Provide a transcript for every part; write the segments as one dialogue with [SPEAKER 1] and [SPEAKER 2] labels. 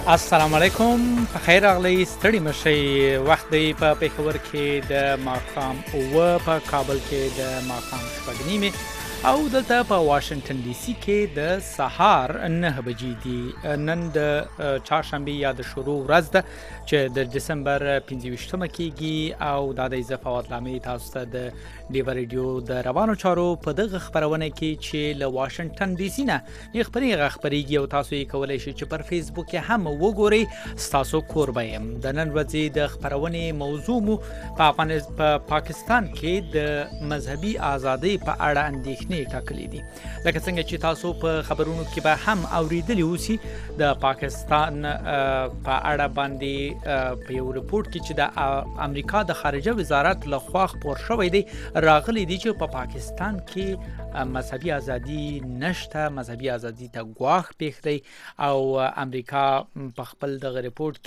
[SPEAKER 1] السلام علیکم په خیر راغلی ستړي مشي وخت دی په پیښور کې د ماقام او په کابل کې د ماقام شپږ نیمه او دلته په واشنگټن ډي سي کې د سهار 9 بجې دي. نن د چهارشنبه یا د شروع ورځ ده چې د دسمبر 25مه کېږي او دا د اضافات لامل تاسو ته د ډیو ریډیو د روانو چارو په دغه خبرونه کې چې له واشنگټن ډي سي نه خبريږي او تاسو یې کولای شئ چې پر فیسبوک کې هم وګورئ. تاسو کوربایم د نن ورځې د خبرونه موضوع مو په پاکستان کې د مذهبي ازادۍ په اړه اندېښنې ټاکلې دي. لکه څنګه چې تاسو په خبرونو کې به هم اوریدلی اوسئ د پاکستان په اړه باندې په یو رپورت کې چې د امریکا د خارجه وزارت لخوا خپور شوی دی راغلی دی چې په پاکستان کې مذهبي ازادي نشته، مذهبي ازادي ته ګواښ پیښ دی او امریکا په خپل دغه رپورت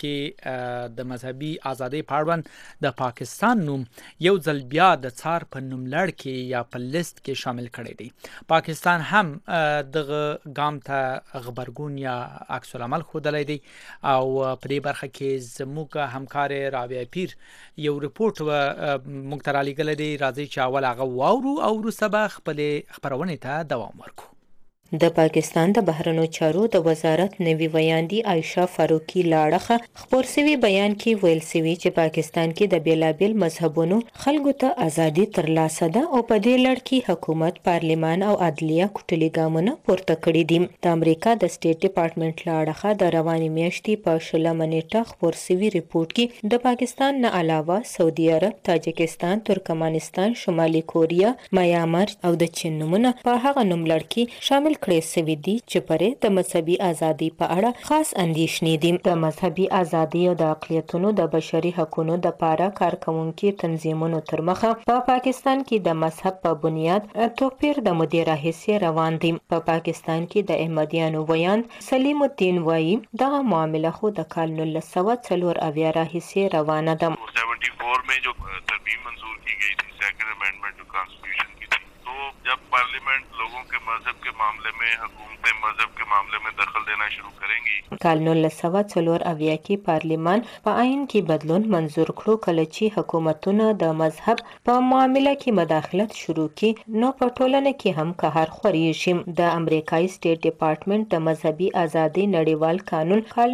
[SPEAKER 1] کې د مذهبي ازادي په اړه د پاکستان نوم یو ځل بیا د څار په نوملړ کې یا په لیست کې شامل کړی دی. پاکستان هم دغه ګام ته غبرګون یا عکس العمل ښودلی دی او په دې برخه کې زموږ همکار رابعه پیر یو رپورت موږ ته رالیږلی دی. راځئ چې اول هغه واورو او وروسته به خپلې خپرونې ته دوام ورکړو.
[SPEAKER 2] د پاکستان د بهرنیو چارو د وزارت نوي ویاندې عایشه فاروقي لاړخه خپور سوي بیان کې ویل سوي چې پاکستان کې د بیلابل مذهبونو خلکو ته ازادي ترلاسه ده او په دې لړ کې حکومت، پارلمان او عدلیه کوټلي ګامونه پورته کړي دي. د امریکا د سټیټ ډپارټمنټ لاړخه د روانې میاشتې په 16 نیټه خپور سوي ریپورت کې د پاکستان نه علاوه سعودي عرب، تاجکستان، ترکمنستان، شمالي کوریا، میانمار او د چین نومونه په هغه نوملړ کې شامل کړي سوي دي چې پرې د مذهبي ازادي په اړه خاص اندېښنې دي. د مذهبي ازادي او د اقلیتونو د بشري حقوقو د پاره کارکونکو تنظیمونو تر مخه په پاکستان کې د مذهب په بنیاد توپیر د مدیر راهیسې روان دي. په پاکستان کې د احمدیانو ویاند سلیم الدین وایي دغه معامله خو د کال 1904 راهیسې روانه ده.
[SPEAKER 3] 74 में जो तरमीम मंजूर की गई थी सेकंड अमेंडमेंट जो कॉन्स्टिट्यूशन की थी, तो जब पार्लियामेंट लोगों के मजहब के मामले में, हुकूमतें मजहब के मामले में दखल देना शुरू करेंगी.
[SPEAKER 2] کال 1904 کې پارلیمان په آئین کې بدلون منظور کړو. کله چې حکومتونه د مذهب په معامله کې مداخلت شروع کړي نو په ټولنه کې هم قهر خورېږي. د امریکایي سټیټ ډپارټمنټ د مذهبي ازادۍ نړیوال قانون کال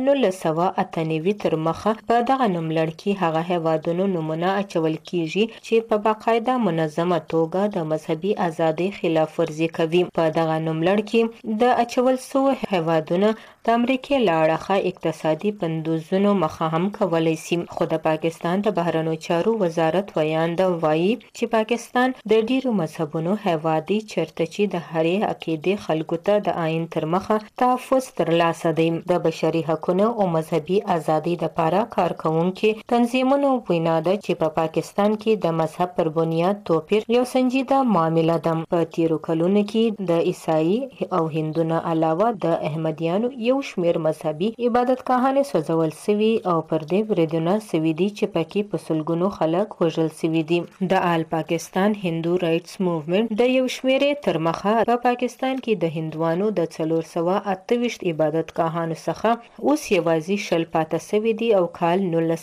[SPEAKER 2] 1998 تر مخه په دغه نوملړ کې هغه هیوادونو نومونه اچول کیږي چې په باقاعده منظمه توګه د مذهبي ازادۍ خلاف ورزي کوي. په دغه نوملړ کې د اچول سوو هیوادونو د امریکا لاړخه اقتصادي بندیزونو مخه هم کولای شي. خو د پاکستان د بهرنیو چارو وزارت ویاند وایي چې پاکستان د ډیرو مذهبونو هیواد دی چیرته چې د هرې عقیدې خلکو ته د آئین تر مخه تحفظ ترلاسه دی. د بشري حقوقو او مذهبي ازادۍ لپاره کارکونکو تنظیمونو وینا ده چې په پاکستان کې د مذهب پر بنیاد توپیر یو سنجیده معامله ده. په تیرو کلونو کې د عیسائی او هندونو علاوه د احمدیانو یو شمیر مذهبي عبادتګاهانې سوځول سوي او پر دې بریدونه سوي دي چې پکې په سلګونو خلک وژل سوي دي. د آل پاکستان هندو رائټس موومېنټ د یو شمیرې تر مخه په پاکستان کې د هندوانو د 428 عبادتګاهانو څخه اوس یوازې شل پاتې سوي دي او کال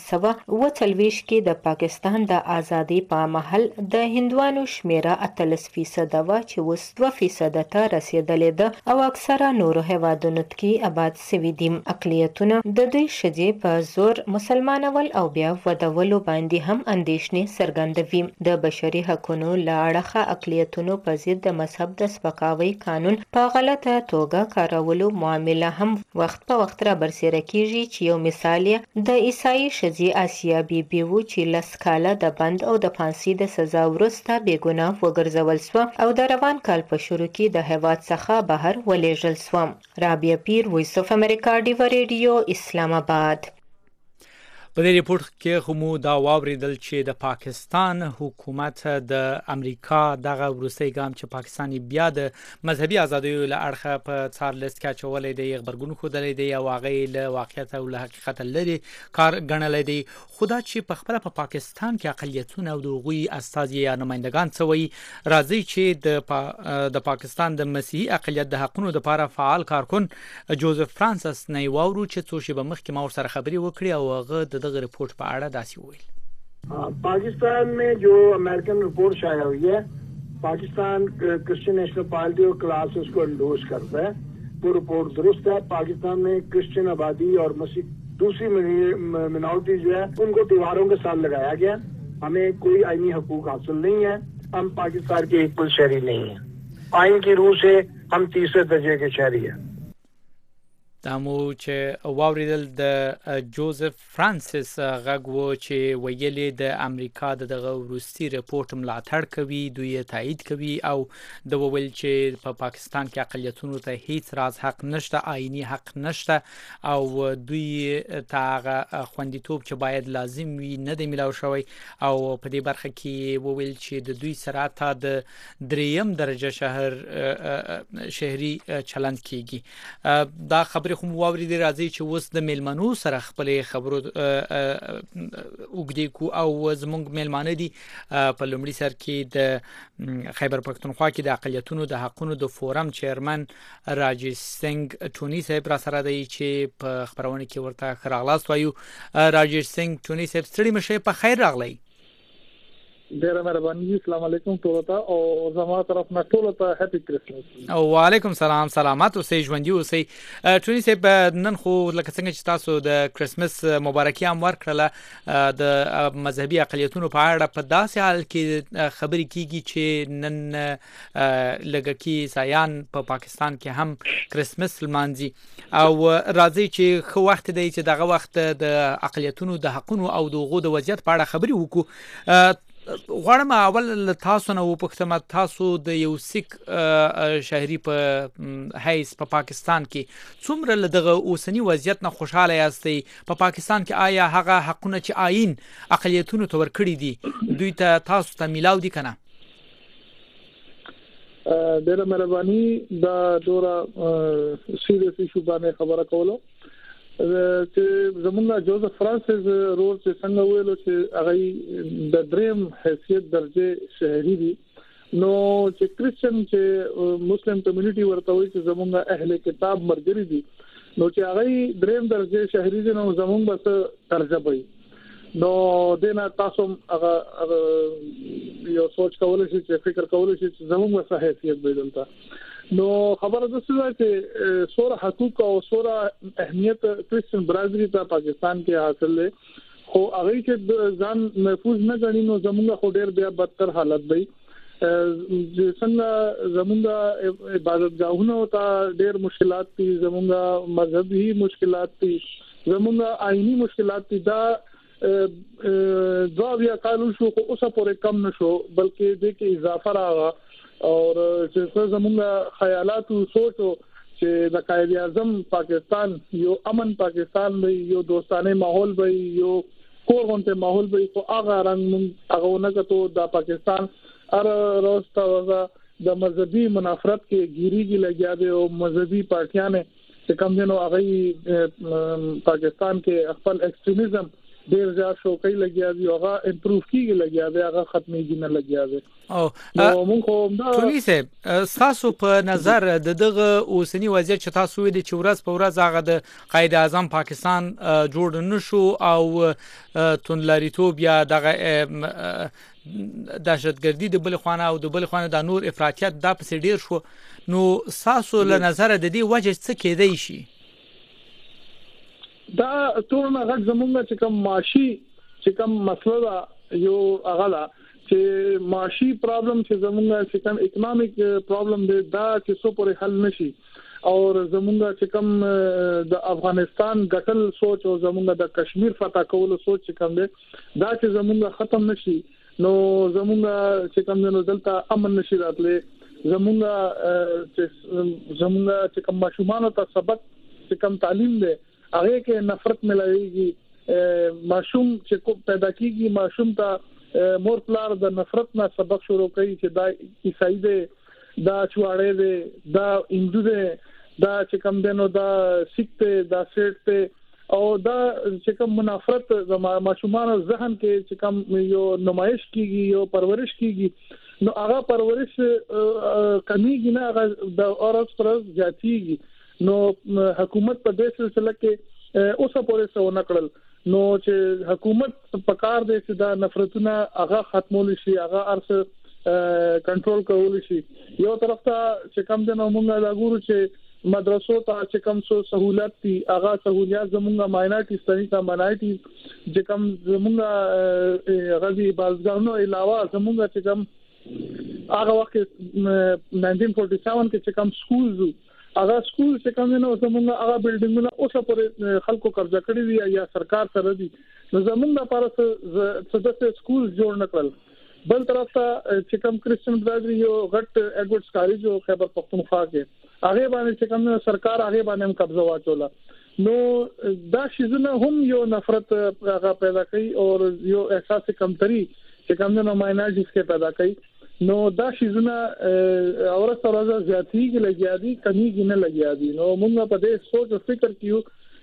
[SPEAKER 2] 1940 کې د پاکستان د ازادۍ په مهال د هندوانو شمیره 38% وه چې اوس 2% ته رسیدلې ده او اکثره نورو هیوادونو کې آباد سوي دي. اقلیتونه د دوی ښځې په زور مسلمانول او بیا ودولو باندې هم اندېښنې څرګندوي. د بشري حقوقو له اړخه اقلیتونو په ضد د مذهب د سپکاوي قانون په غلطه توګه کارولو معامله هم وخت په وخت را برسېره کیږي چې یو مثال یې د عیسائی ښځې آسیا بیبي و چې 10 کاله د بند او د فانسي د سزا وروسته بېګناه وګرځول سوه او د روان کال په شروع کې د هیواد څخه بهر ولېږل سوه. رابعه پیر، وایس اف امریکا، ډیو ریډیو، اسلام آباد.
[SPEAKER 1] په دې ریپورت کې هم دا واوریدل چې د پاکستان حکومت د امریکا دغه وروستي ګام چې پاکستان بیا د مذهبي ازادیو له اړخه په څار لیست کې چولې دی خبرګون خودلې دی او هغه له واقعیت او له حقیقت لري کار غنلې دی خدا چې په خپل په پاکستان کې اقلیتونه او دغوی استازي یا نمائندگان څوي راځي چې د پاکستان د مسیحي اقلیت د حقونو لپاره فعال کارکون جوزف فرانسس نه وورو چې څو شی به مخکې ما سره خبري وکړي او هغه دغه रिपोर्ट पर आड़ा दासी हुई।
[SPEAKER 4] पाकिस्तान में जो अमेरिकन रिपोर्ट शाया हुई है, पाकिस्तान क्रिश्चियन नेशनल पार्टी और क्लास उसको एंडोर्स करता है। वो रिपोर्ट दुरुस्त है। पाकिस्तान में क्रिश्चियन आबादी और मसीह दूसरी मिनॉरिटी जो है उनको दीवारों के साथ लगाया गया। हमें कोई आईनी हकूक हासिल नहीं है। हम पाकिस्तान के इक्वल शहरी नहीं है। आइन की रूह से हम तीसरे दर्जे के शहरी हैं।
[SPEAKER 1] دمو چې واوریدل د جوزف فرانسس غږ و چې ویلي د امریکا دغه وروستي ریپورت ملاتړ کوي دوی تایید کوي او د ویل چې په پاکستان کې اقلیتونو ته هیڅ راز حق نشته آئینی حق نشته او دوی ته خوندیتوب چې باید لازم وي نه دی ملاو شوی او په دې برخه کې ویل چې د دوی سره ته د دریم درجه شهري چلند کیږي دا خبره خو واوري دي راځي چې وس د میلمنو سره خپل خبرو وګدي کو او زمونږ میلمانه دي په لومړي سر کې د خیبر پختونخوا کې د اقلیتونو د حقونو د فورم چیرمن راجیش سنگ ټونی صاحب را سره دی چې په خبرونه کې ورته خراغلاست وایو راجیش سنگ ټونی صاحب ستړي مشه په خیر راغلی
[SPEAKER 5] ډیره مهرباني السلام علیکم ټول ته او زما طرف نه ټول ته هپی کرسمس
[SPEAKER 1] او وعلیکم سلام سلامات اوسئ ژوندۍ اوسئ ټونی صاحب نن خو لکه څنګه چې تاسو د کرسمس مبارکي هم ورکړه د مذهبي اقلیتونو په اړه په داسې حال کې خبرې کیږي چې نن لګکی سایان په پاکستان کې هم کرسمس لمانځي او راځي چې خو وخت دی چې دغه وخت د اقلیتونو د حقونو او دغه د وضعیت په اړه خبرې وکړو غواړم اول تاسو نه وپوښتم تاسو د یو سیک شهري په حیث په پاکستان کې څومره دغه اوسنی وضعیت نه خوشاله یاستئ په پاکستان کې آیا هغه حقونه چې آئین اقلیتونو ته ورکړي دي دوی ته تاسو ته ملاو دي کنه
[SPEAKER 5] ډیره مهرباني دا ډوره سیریس ایشو باندې خبره کوله چې زمونږ جوزف فرانسس رول چې څنګه ویلو چې هغه د دریم حیثیت درجه شهري دي نو چې کریسچن چې مسلم کمیونټي ورته وي چې زمونږ اهل کتاب مرګري دي نو چې هغه دریم درجه شهري دي نو زمونږ بس درجه وي نو دنه تاسو هغه یو سوچ کولای شي چې فکر کولای شي چې زمونږ څه حیثیت وي دلته نو خبره ده چې سوره حقوق او سوره اهمیت کریسچن برادری ته پاکستان کې حاصل لې خو هغه چې ځان محفوظ نه غني نو زمونږ خو ډېر بیا بدتر حالت دی څنګه زمونږ عبادتګاهونه ته ډېر مشکلات دي زمونږ مذهبي مشکلات دي زمونږ آئینی مشکلات دي دا بیا قانون شو خو اوسه پورې کم نشو بلکې دې کې اضافه راغله اور چې زموږ خیالات او سوچ چې د قائد اعظم پاکستان یو امن پاکستان دی یو دوستانه ماحول دی یو کورغونته ماحول دی خو هغه رنګ هغه نه کته د پاکستان ار روستا د مذهبي منافرت کې ګیریږي لګیا دی او مذهبي پارټیاں چې کوم دنو هغه پاکستان کې خپل ایکستریمizm ډیر ځا شو کوي لګیا دی هغه امپروف کیږي لګیا دی هغه ختميږي نه لګیا دی
[SPEAKER 1] او ټونی صاحب تاسو په نظر دغه اوسنی وضعیت چې تاسو ویل چې ورځ په ورځ هغه د قائد اعظم پاکستان جوړ نشو او تونلاریتوب یا دغه دهشتګردي د بل خوانه او د بل خوانه د نور افراطیت دا په ډیر شو نو تاسو له نظر د دې وجه څه کېدای شي
[SPEAKER 5] دا ټول نه غږ زمونږ چې کوم معاشي چې کوم مسله یو اغلا چې معاشي پرابلم چې زمونږ چې کوم اکونومیک پرابلم دی دا چې څو پورې حل نشي او زمونږ چې کوم د افغانستان غټل سوچ او زمونږ د کشمیر فتح کول سوچ چې کوم دی دا چې زمونږ ختم نشي نو زمونږ چې کوم نو دلته امن نشي راتله زمونږ چې کوم ماشومان ته سبق چې کوم تعلیم دی هغه کې نفرت ملایږي ماشوم چې پیدا کیږي ماشوم ته مور پلار د نفرت نه سبق شروع کوي چې دا عیسائی دی دا چواړې دی دا هندو دی دا چې کوم دنو دا سیک دی دا سیټ دی او دا چې کوم منافرت د ماشومان ذهن کې چې کوم یو نمایش کیږي یو پرورش کیږي نو هغه پرورش کمیږي نه هغه د اورس پرز جاتیږي نو حکومت په دې سلسله کې اوسه پورې څه ونکړل نو چې حکومت په کار دی چې دا نفرتونه هغه ختمول شي هغه ارڅ کنټرول کول شي یو طرف ته چې کوم د نومونږه لاګورو چې مدرسو ته چې کوم څه سہولت دي هغه سہولیات زمونږه ماینورټي ستنی ته ماینورټي چې کوم زمونږه غزي بازګانو علاوه زمونږه چې کوم هغه وخت 1947 کې چې کوم سکولز هغه سکول چې کوم نو زمونږه هغه بلډینګونه اوسه پر خلکو قبضه کړی دي یا سرکار سره دي نو زمونږ لپاره څه سکول جوړ نکړل بل طرف ته چې کوم کریسچن برادری یو غټ ایډورډز کالج او خیبر پختونخوا کې هغه باندې چې کوم سرکار هغه باندې هم قبضه واچولا نو دا شیزونه هم یو نفرت هغه پیدا کوي او یو احساس کمتري چې کوم نو ماینورټیز کې پیدا کوي نو دا شیزونه اور سره زیاتی کې لګیادي کمی کې نه لګیادي نو موږ په دې سوچ او فکر کیو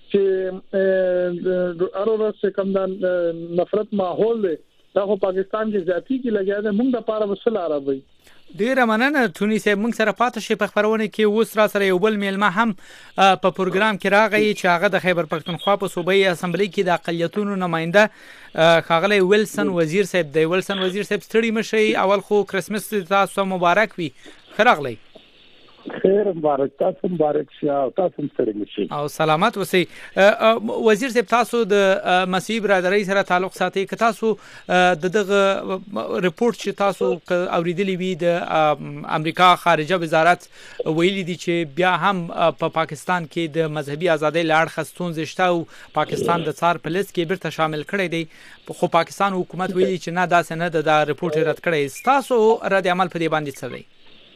[SPEAKER 5] چې اورس چې کوم د نفرت ماحول دی دا خو پاکستان کې ذاتی کې لګیا ده موږ د پاره وسل عربي
[SPEAKER 1] ډیره مننه تونی صاحب موږ سره پاتې شي په خبرونه کې اوس را سره یو بل میلمه هم په پروګرام کې راغی چې هغه د خیبر پختونخوا په صوبایي اسمبلی کې د اقلیتونو نماینده خاغلی ویلسن وزیر صاحب دی ویلسن وزیر صاحب ستړي مشي اول خو کرسمس تاسو مبارک وي خراغلی
[SPEAKER 6] خیر مبارک تاسو مبارک شه تاسو ستړي مشي
[SPEAKER 1] او سلامت اوسئ وزیر صاحب تاسو د مسیحي برادرۍ سره تعلق ساتي که تاسو دغه ریپورت چې تاسو اوریدلی وی د امریکا خارجه وزارت ویلي دي چې بیا هم په پاکستان کې د مذهبي ازادۍ لاړ خستون زشته او پاکستان د څار په لیست کې بیرته شامل کړي دي خو پاکستان حکومت ویلي چې نه داسې نه د ریپورت رد کړي تاسو رد عمل په دې باندې څه دی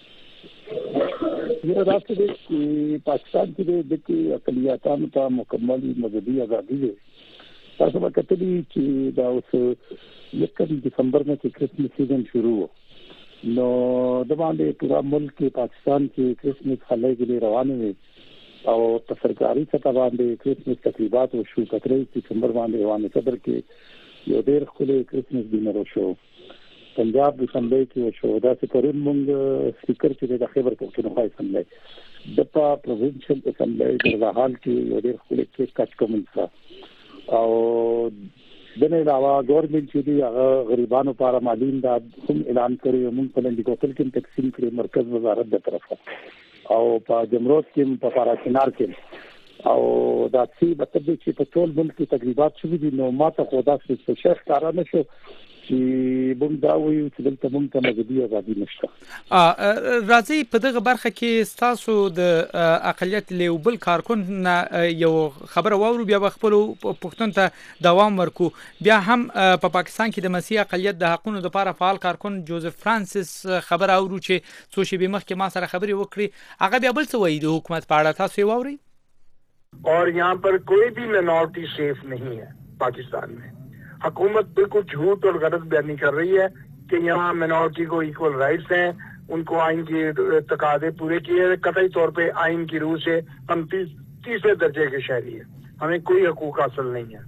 [SPEAKER 6] یہ راستہ دے کہ پاکستان کے دیکھیں اقلیتوں ته مکمل مذہبی آزادی ہے تاسو په کتلی چې دا اوس یکم دسمبر میں کرسمس سیزن شروع ہو نو د باندې پورا ملک کې پاکستان کې کرسمس خلای کې روانه وي او په سرکاري سطح باندې کرسمس تقریبات وشو 13 دسمبر باندې روانه صدر کې یو ډېر خپل کرسمس ډینر وشو پنجاب اسمبلی کې وشو دا چې پرون موږ سپیکر چې د خیبر پختونخوا اسمبلی د پروینشل اسمبلی د حال کې یو ډېر خپل کې کټ کومنسا او دنه علاوه ګورنمنت چې دی هغه غریبانو لپاره مالی امداد هم اعلان کړی موږ په لندې کوتل کې تقسیم کړی مرکز وزارت د طرفه او په جمروت کې په پاراچنار کې او دا چې مطلب چې په ټول ملک کې تقریبات شوي دي نو ماته خدا څخه شیخ کارا نشو چې موږ دا وایو چې دلته موږ ته مذهبي ازادي نشته
[SPEAKER 1] راځي په دغه برخه کې تاسو د اقلیت له بل کارکون یو خبر واورو بیا خپل پښتون ته دوام ورکو بیا هم په پاکستان کې د مسیحي اقلیت د حقوقو لپاره فعال کارکون جوزف فرانسیس خبر اورو چې څو شی به مخکې ما سره خبري وکړي هغه بیا بل څه وایي د حکومت په اړه تاسو واوري
[SPEAKER 7] और यहाँ पर कोई भी मिनॉरिटी सेफ नहीं है पाकिस्तान में हुकूमत बिल्कुल झूठ और गलत बयानी कर रही है कि यहाँ मिनॉरिटी को इक्वल राइट्स हैं उनको आइन के तकादे पूरे किए कतई तौर पे आइन की रूह से हम तीसरे दर्जे के शहरी हैं हमें कोई हकूक हासिल नहीं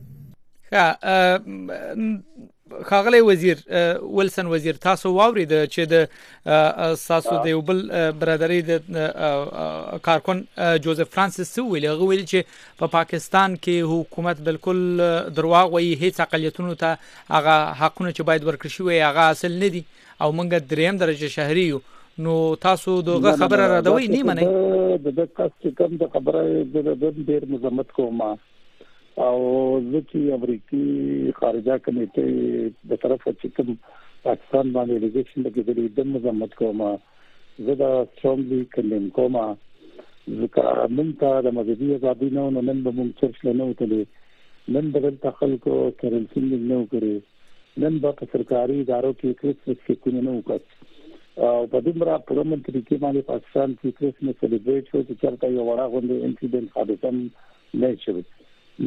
[SPEAKER 7] है
[SPEAKER 1] خاغلی وزیر ویلسن وزیر تاسو واورید چې د ساسو د یو بل برادری د کارکون جوزف فرانسیس ویل هغه ویل چې په پاکستان کې حکومت بالکل درواغ وایي هیڅ اقلیتونو ته هغه حقونه چې باید ورکړي شي هغه اصل نه دي او موږ دریم درجه شهري یو نو تاسو دغه خبره راډوي نه منئ
[SPEAKER 6] د کس کم د خبره د ډیر مزمت کومه او ځکه امریکای خارجه کمیټې د طرف چې کوم پاکستان باندې ریلیګیشن لګیدلی د مزمت کومه زه دا سترونګلی کندم کومه ځکه موږ ته د مذهبي ازادي نه نن به موږ چرچ نه وتلې نن بدل خلکو کرنسینګ نه وکړي نن به سرکاري ادارو کې کرسمس کې نه وکړي او په دمرا پرمن طریقې باندې پاکستان کې کرسمس سلیبریټ شو چې چرته یو وړه غونډه انسیډنټ حادثه نه شوه نو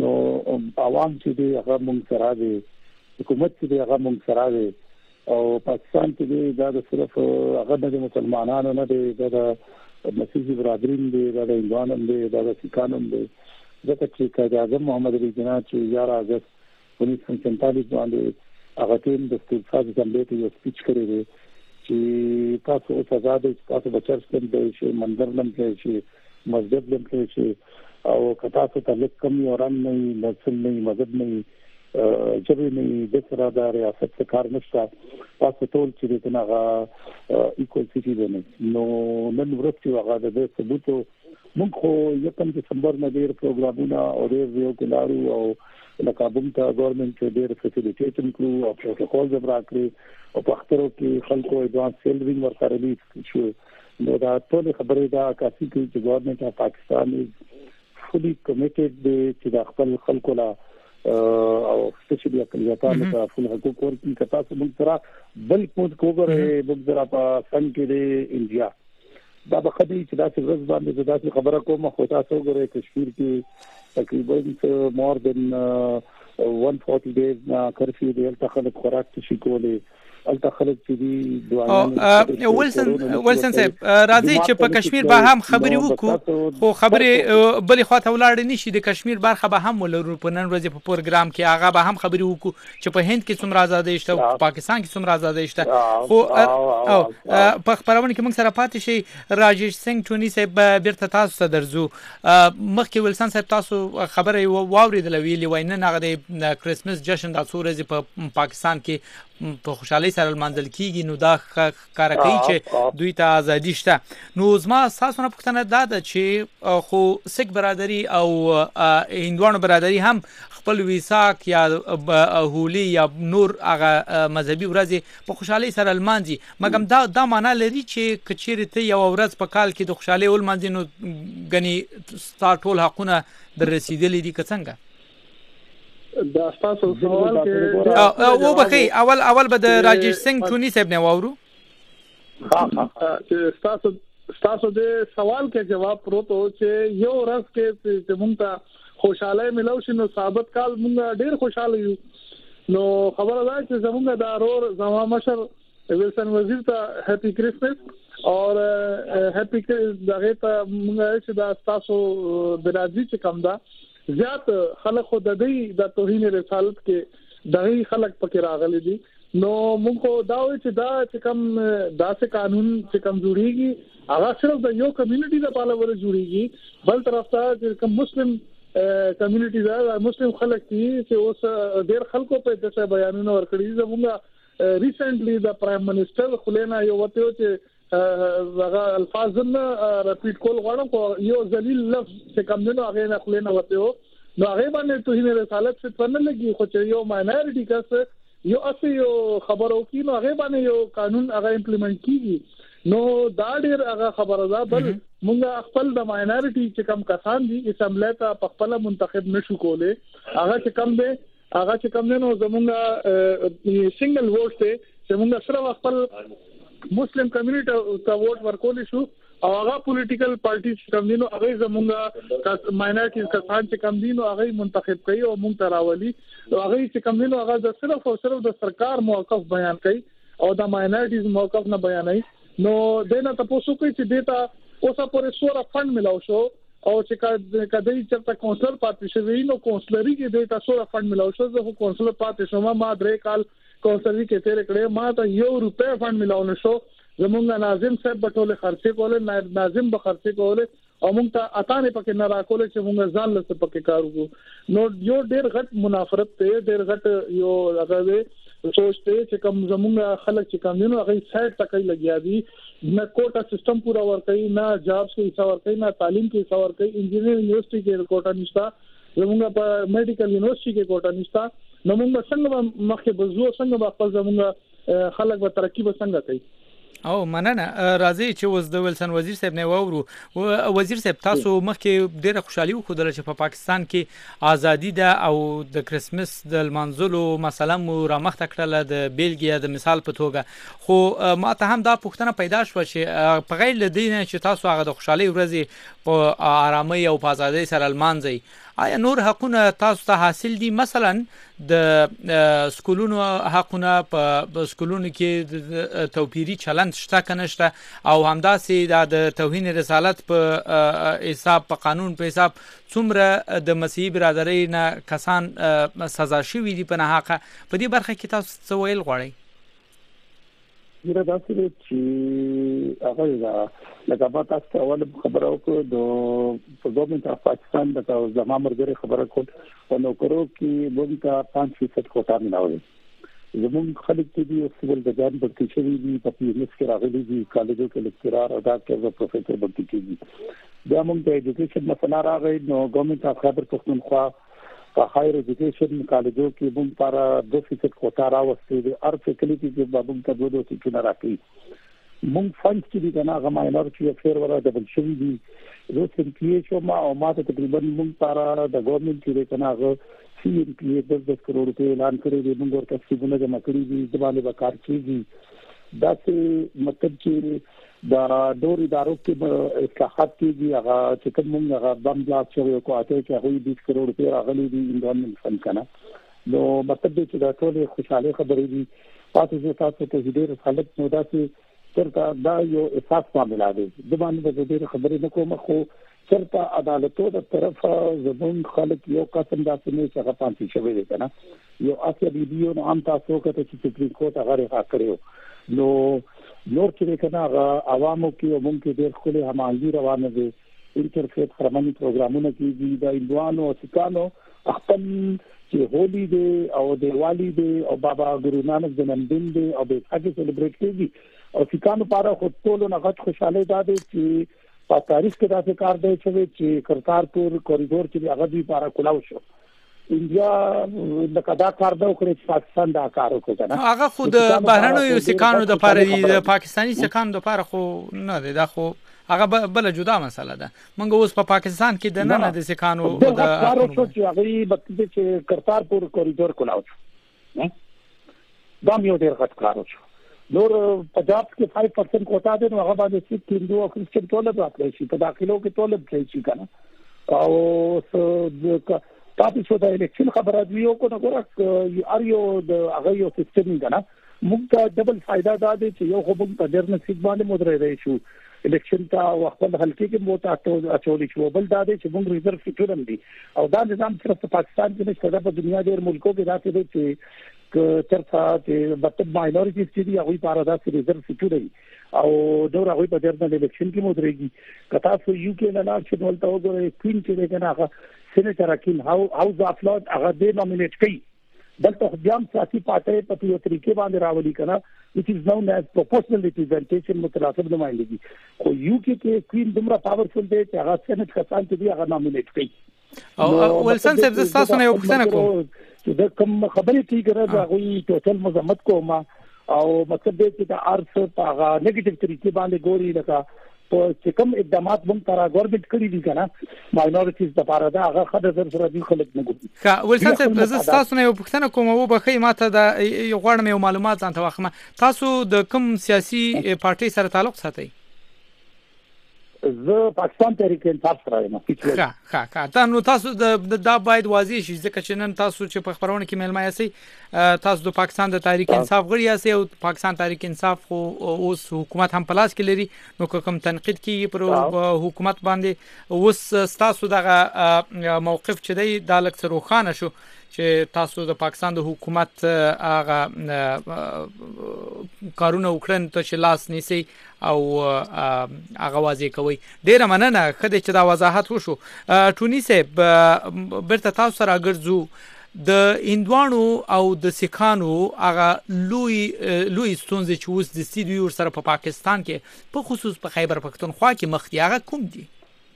[SPEAKER 6] عوام چې دی هغه مونږ سره دی حکومت چې دی هغه مونږ سره دی او پاکستان کې دی دا صرف هغه د مسلمانانو نه دی دا د مسیحي برادرین دی دا د هندوانو دی دا د سکانو دی ځکه چې قائد اعظم محمد علي جناح چې 11 اگست 1947 باندې هغه ټیم د استقلال اسمبلی ته یو سپیچ کړی دی چې تاسو اوس آزاد تاسو بچر سم دی چې منظر لم کې شي مسجد لم کې شي او کتا ته تعلق کم اوران نه نسل نه مذهب نه جبر نه د سره د ریاست څخه کار نشته تاسو ټول چې دغه ایکوال سټیزن نو نن ورته هغه د ثبوت موږ خو یکم دسمبر نه ډیر پروګرامونه او ډیر یو کلارو او لکابم ته ګورنمنت ډیر فیسیلیټیشن کړو او پروتوکول جبر کړی او په اخترو کې خلکو ایڈوانس سیلرینګ ورکړل دي شو نو دا ټول خبره دا کافي کوي چې ګورنمنت اف پاکستان fully committed چې د خپل خلکو لا او سپیشلی اقلیتانو ته خپل حقوق ورکړي کتا څه موږ سره بل پوز کوګره موږ سره په سن کې د انډیا دا به خدي چې دا څه ورځ باندې دا خبره کومه خو تاسو وګورئ کشمیر کې تقریبا more than 140 days کرفیو دی تل خلک خوراک شي کولې الته خلک چې دی
[SPEAKER 1] دوه ولسن صاحب راځي چې په کشمیر به هم خبري وکړو خو خبري بلې خواته ولاړ نشي د کشمیر برخه به هم ولرو په نن ورځ په پروګرام کې هغه به هم خبري وکړو چې په هند کې څومره آزادي شته او پاکستان کې څومره آزادي شته خو په خبرونه کې موږ سره پاتې شي راجیش سنگ ټونی صاحب بیرته تاسو ته درځو مخکې ولسن صاحب تاسو خبره واوریدل ویلي وای نه هغه د کرسمس جشن د څورځي په پاکستان کې په خوشحالي سره منځل کیږي نو دا کار کوي چې دوی ته ازادي شته نو زما اساسونه پوښتنه ده چې خو سیک برادری او هندوانو برادری هم خپل ویساک یا هولي یا نور هغه مذهبي ورځي په خوشحالي سره لمانځي مګم دا معنا لري چې کچېرې ته یو ورځ په کال کې د خوشحالي ول مانځي نو غني ستا ټول حقونه در رسیدلې دي که څنګه
[SPEAKER 5] دا تاسو سوال کې
[SPEAKER 1] او بخي اول به د راجیش سنگ ټونی صاحب نه واورو
[SPEAKER 5] تاسو د سوال کې جواب پروت او چې یو ورځ کې مونږ ته خوشاله ملو شنو ثابت کال مونږ ډیر خوشاله یو نو خبره ده چې زمونږ د ارور زما مشر ویلسن وزیر ته هپی کرسمس اور هپی دغه ته مونږ چې دا تاسو د راځي چې کم ده زیات خلک خو د دې د توهین رسالت کې دغه خلک پکې راغلي دي نو موږ دا وایي چې دا چې کم داسې قانون چې کم جوړیږي هغه صرف د یو کمیونټي لپاره ور جوړیږي بل طرف ته چې کم مسلم کمیونټي دا مسلم خلک دي چې اوس ډېر خلکو په دغه بیانونه ورکړي زموږ ریسنټلی د پرایم منسٹر خلینا یو وته چې هغه الفاظ نه ریپیټ کول غواړم یو ذلیل لفظ چې کوم نه هغه نه خلینا وته نو هغه باندې توهین رسالت څه څنګه لګي خو چې یو ماینورټي کس یو اصلي یو خبرو کې نو هغه باندې یو قانون هغه امپلیمنٹ کیږي نو دا ډیر هغه خبره ده بل مونږ خپل د ماینورټي چې کم کسان دي اسمبلی ته خپل منتخب نشو کوله هغه چې کم دي هغه چې کم نو زمونږ سنگل ووټ ته چې مونږ سره خپل مسلم کمیونټي ته ووټ ورکول شو او هغه پولیټیکل پارټي چې کم دي نو هغه زمونږ ماینورټي کسان چې کم دي نو هغه منتخب کوي او مونږ تراولي او هغه چې کم دي نو هغه د صرف او صرف د سرکار موقف بیان کوي او د ماینورټیز موقف نه بیانوي نو دنه تاسو کوي چې دیتا اوسه پورې سوره فند ملاو شو او چې کدی چې کونسلر پاتې شوی نو کونسلري کې دیتا سوره فند ملاو شو زه کونسلر پاتې شوم ما درې کال کونسلري کې تیر کړې ما ته €1 فند ملاو نشو زمونږ ناظم صاحب بټوله خرڅې کوله ناظم به خرڅې کوله او مونږ ته اتانه پکې نه راکول چې مونږ ځان له پکې کار وکړو نو یو ډېر غټ منافرت ته ډېر غټ یو هغه سوچته چې کوم زمونږ خلک چې کوم نو هغه سایت تکي لګیا دي نه کوټا سیستم پورا ور کوي نه جابس کې حصہ ور کوي نه تعلیم کې حصہ ور کوي انجینیر یونیورسيټي کې کوټا نشتا زمونږ په میډیکل یونیورسيټي کې کوټا نشتا نو موږ څنګه مخکې بزو څنګه خپل زمونږ خلک به ترقی به څنګه کوي
[SPEAKER 1] او مننه راځي چې وز د ولسن وزیر صاحب نه وورو وزیر صاحب تاسو مخکې ډیره خوشحالي وکړه چې په پاکستان کې ازادي ده او د کرسمس د منځلو مثلا مو رامخته کړل د بیلګیا د مثال په توګه خو ماته هم دا پوښتنه پیدا شو چې په غیر لدینه چې تاسو هغه د خوشحالي ورځي په آرامي او په ازادي سره لمانځي آیا نور حقونه تاسو ته حاصل دي؟ مثلا د سکولونو حقونه په سکولونو کې توپیری چلند شته که نشته، او همداسې د توهین رسالت په حساب په قانون په حساب څومره د مسیحي برادرۍ نه کسان سزا شوي دي په ناحقه؟ په دې برخه کې تاسو څه ویل غواړئ؟
[SPEAKER 6] میرا داسې دی چې هغه دا لکه ما تاسو ته اول خبره وکړو د ګورنمنت اف پاکستان د زما مرګري خبره کوم نو کورو کې موږ ته 5% کوټه ملاوي زموږ خلک چې دي سیول د ځان په کې شوی دي په پیمس کې راغلي دي کالجو کې لیکچرار ادا کوي پروفیسور بنتي کېږي دا موږ د ایجوکیشن مسله راغی نو ګورنمنت اف خبر پښتونخوا په هایر ایجوکیشن کالجو کې موږ لپاره 2% کوټه راوستي دي هر فیکلټي کې به موږ ته 2% نه راکړي موږ فند چې دي نه غما انرژي افیر ورا د بل شوی دي زه سمپلی شو ما او ما ته تقریبا موږ لپاره د ګورنمنت چې کناغه سی ام پی 10 کروڑ روپے اعلان کړی دی موږ ورته څنګه جمع کړی دي د باندې وکړ کیږي دا څه مطلب چې دا ډور ادارو کې اصلاحات کیږي هغه چې کوم موږ هغه بم بلاک شوی او کوته چې هغه 20 کروڑ روپے راغلي دي انډون فند کنه نو مطلب چې دا ټول خوشاله خبرې دي پاتې تاسو ته ډېر حالت نو دا چې ترته دا یو اساس معاملې دي د باندې د ډېر خبرې نه کوم خو چرته عدالتو د طرف زمون خلک یو قسم داسې نه چې هغه پانسي شوی دی کنه یو اصلي ویډیو نو هم تاسو کته چې سپریم کورټ هغه راځ کړو نو نور چې کنه عوامو کې ممکن ډېر خلک هماهنګي روانه دي انټرفیت فرمانی پروګرامونه کېږي د ایندوانو او سکانو خپل چې هولي دی او دیوالی دی او بابا ګورو نانک جنمدن دی او به هغه سلیبریټ کېږي او سکانو لپاره خو ټول نه غټ خوشاله ده چې په تاریخ کې دا کار دی چې کرتارپور کوریډور چې هغه دی لپاره کولاو شو انډیا د کدا کار دا وکړي چې پاکستان دا کار وکړي نه
[SPEAKER 1] هغه خود بهرنیو سکانو د لپاره د پاکستاني سکانو د لپاره خو نه دی دا خو هغه بل جدا مسله ده موږ اوس په پاکستان کې د نه د سکانو د
[SPEAKER 6] کار وکړو چې هغه بکته چې کرتارپور کوریډور کولاو شو دا یو ډېر غټ کار وشو نور پنجاب کې 5% کوټا دي نو هغه باندې چې هندو او کرسچن ټول راځي شي په داخلو کې ټول راځي شي کنه او تاسو شو د الیکشن خبره دی او کو نه ګورک اریو د هغه یو سیستم کنه موږ ته ډبل فائدہ دا دی چې یو خو موږ په ډېر نصیب باندې مدرې شو الیکشن تا خپل حلقې کې مو ته اچولې شو بل دا دی چې موږ ریزرو سیټورم دي او دا نظام صرف په پاکستان کې نشته په دنیا ډېر ملکو کې راځي چې چرته چې مطلب ماینورټیز چې دی هغه لپاره دا ریزرو سیټوري او دا هغه په ډېر د الیکشن کې مدرېږي کتا سو یو کې نه لاړ چې ولته وګورئ کوین چې دغه هغه سېنیټر اکیل هاوس اف لارډ هغه دې نومینیټ کړي دلته بیا هم سیاسي پارټي په یو طریقې باندې راولي کنه which is known as proportional representation متناسب نمائندګي خو یو کې کوین دومره پاورفل دی چې هغه سېنیټ کسان چې دی هغه نومینیټ کړي
[SPEAKER 1] او ولسن صاحب تاسو نه یو پوښتنه کوم
[SPEAKER 6] چې د کوم خبرې کې ګرځي هغه ټوټل مذمت کوم او مطلب دې چې د ارث په هغه نیگیټیو طریقې باندې ګوري لکه چې کوم اقدامات موږ ترا ګورنمنت کړی دي کنه ماینورټیز د لپاره دا هغه خدای سره دي خلک نه ګوري
[SPEAKER 1] ښه ولسن صاحب تاسو نه یو پوښتنه کوم او بخې ماته د غواړم یو معلومات ځان ته واخمه تاسو د کوم سیاسي پارټي سره تعلق ساتئ
[SPEAKER 6] زه پاکستان تحریک انصاف سره یم
[SPEAKER 1] ښه دا نو تاسو دا باید واضح شي ځکه چې نن تاسو چې په خبرونه کې ملما یاست تاسو د پاکستان د تحریک انصاف غړي یاست او پاکستان تحریک انصاف خو اوس حکومت هم پلاس کې لري نو کوم تنقید کیږي پر حکومت باندې اوس تاسو دغه موقف چې دی د لک سره روښانه شو چې تاسو د پاکستان د حکومت هغه کارونه وکړن ته چې لاس نیسي او هغه واضح کوي ډیره مننه خدای چې دا وضاحت وشو ټونی صاحب برته تاسو سره ګرځو د هندوانو او د سکانو هغه لوی ستونزې چې اوس د سیدوی ور سره په پاکستان کې په خصوص په خیبر پختونخوا کې مخ دي هغه کوم دي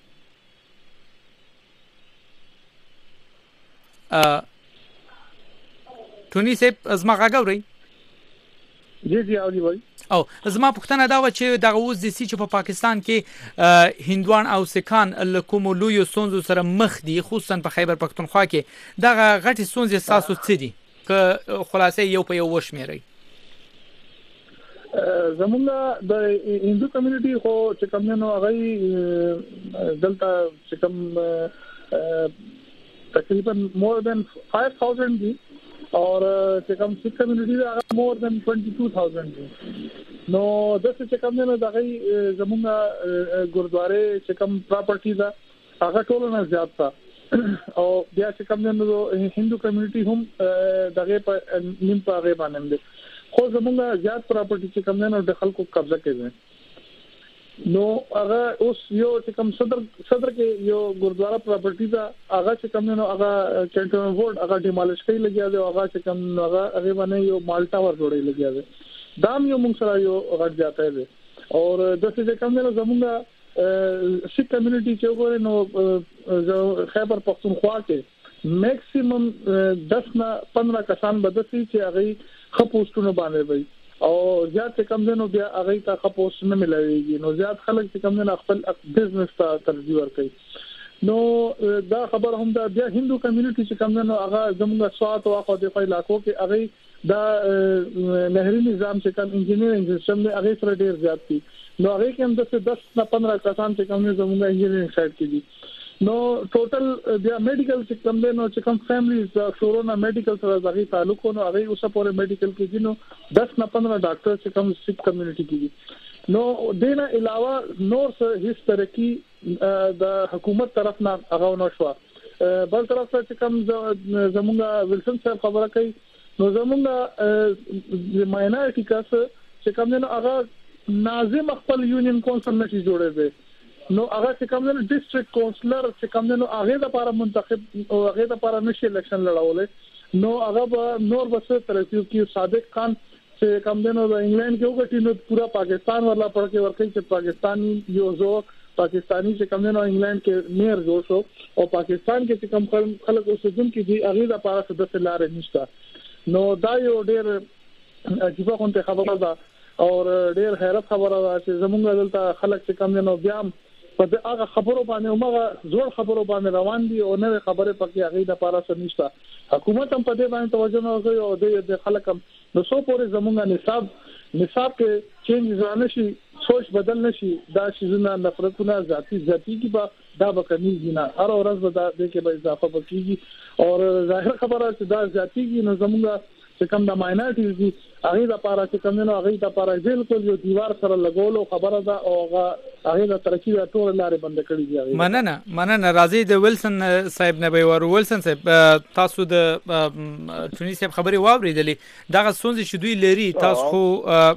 [SPEAKER 1] ټونی صاحب زما غاګوري
[SPEAKER 5] جی اولی وای
[SPEAKER 1] او زما پوښتنه دا و چې دغه اوس د سی چې په پاکستان کې هندوان او سکان له کوم لوی ستونزو سره مخ دي خصوصا په خیبر پختونخوا کې دغه غټي ستونزې تاسو څه دي که خلاصې یو په یو وشمیرئ
[SPEAKER 5] زمونږ د هندو کمیونټي خو چې کوم نو هغه دلته چې کوم تقریبا more than 5000 دي اور چې کوم سیک کمیونټي دا more than 22000 دي نو د څه چې کوم نه دغه زمونږ ګوردواره چې کوم پراپرټي دا هغه ټول نه زیات تا او بیا چې کوم نه هندو کمیونټي هم دغه په نیم په هغه باندې خو زمونږ زیات پراپرټي چې کوم نه د خلکو قبضه کوي نو هغه اوس یو چې کوم صدر کې یو ګوردواره پراپرټي دا هغه چې کوم نه هغه کینټون وورډ هغه ډیمالیش کوي لګیا دی هغه چې کوم هغه باندې یو مال ټاور جوړي لګیا دی دام یو موږ سره یو غټ جاته دی اور د څه کوم نه زمونږ سیک کمیونټي چې وګورئ نو خیبر پختونخوا کې میکسیمم 10 نه 15 کسان بدسي چې هغه خپوستونه باندې وي او زیات کم دنو بیا هغه ته خپوس نه ملويږي نو زیات خلک چې کم دنو خپل بزنس ته ترجیح ورکوي نو دا خبر هم دا بیا هندو کمیونټي چې کم دنو هغه زموږ سوات او خو د علاقو کې هغه دا نهري نظام چې کوم انجینیرینګ سیستم دی هغه سره ډیر زیات دي نو هغه کې هم د 10 نه 15 کسان چې کوم زموږ انجینیرینګ سایډ کې دي نو ټوټل بیا میډیکل چې کوم دی نو چې کوم فیملیز شورونا میډیکل سره دغه تعلق نو هغه اوسه پورې میډیکل کې دي نو 10 نه 15 ډاکټر چې کوم سیک کمیونټي کې دي نو دینه علاوه نور څه هیڅ ترقی د حکومت طرف نه هغه نو شو بل طرف ته چې کوم زمونږ ویلسن صاحب خبره کوي نو زمونږ ماینورټي کاس چې کوم نه هغه ناظم خپل یونین کونسل نشي جوړېږي نو هغه چې کوم نه ډیسټریکټ کونسلر چې کوم نه هغه د لپاره منتخب او هغه د لپاره نشي الیکشن لړولې نو هغه نور بس ترقی کی صادق خان چې کوم نه د انګلند کې وګټي نو پورا پاکستان ورلا پړ کې ورکې چې پاکستاني یو زو پاکستانی چې کوم نه انګلند کې میر جوړ شو او پاکستان کې چې کوم خلک اوسېدون کې دي هغه د لپاره څه د لارې نشته نو دا یو ډېر عجیب غونډه خبره ده او ډېر حیرت خبره ده چې زمونږ دلته خلک چې کوم نه بیا په هغه خبرو باندې موږ زوړ خبرو باندې روان دي او نوې خبره پکې هغه د لپاره څه نشته حکومت هم په دې باندې توجه نه کوي او د خلک هم نو څو پورې زمونږ نصاب کې چینج ځانه شي سوچ بدل نشي دا شیزونه نفرتونه ذاتی کی با دا بکنیږي نه هر ورځ به دا د کې به اضافه وکړي او ظاهر خبره چې دا ذاتی کی نو زمونږ چې کوم د ماینورټیز دي هغه د لپاره چې کوم نه هغه د لپاره بالکل یو دیوار سره لګولو خبره ده او هغه د ترقی د ټول لارې بند کړې دي
[SPEAKER 1] مننه راځي د ویلسن صاحب نه به ور ویلسن صاحب تاسو د ټونیس خبري واوریدلې دا غسونځ چې دوی لري تاسو خو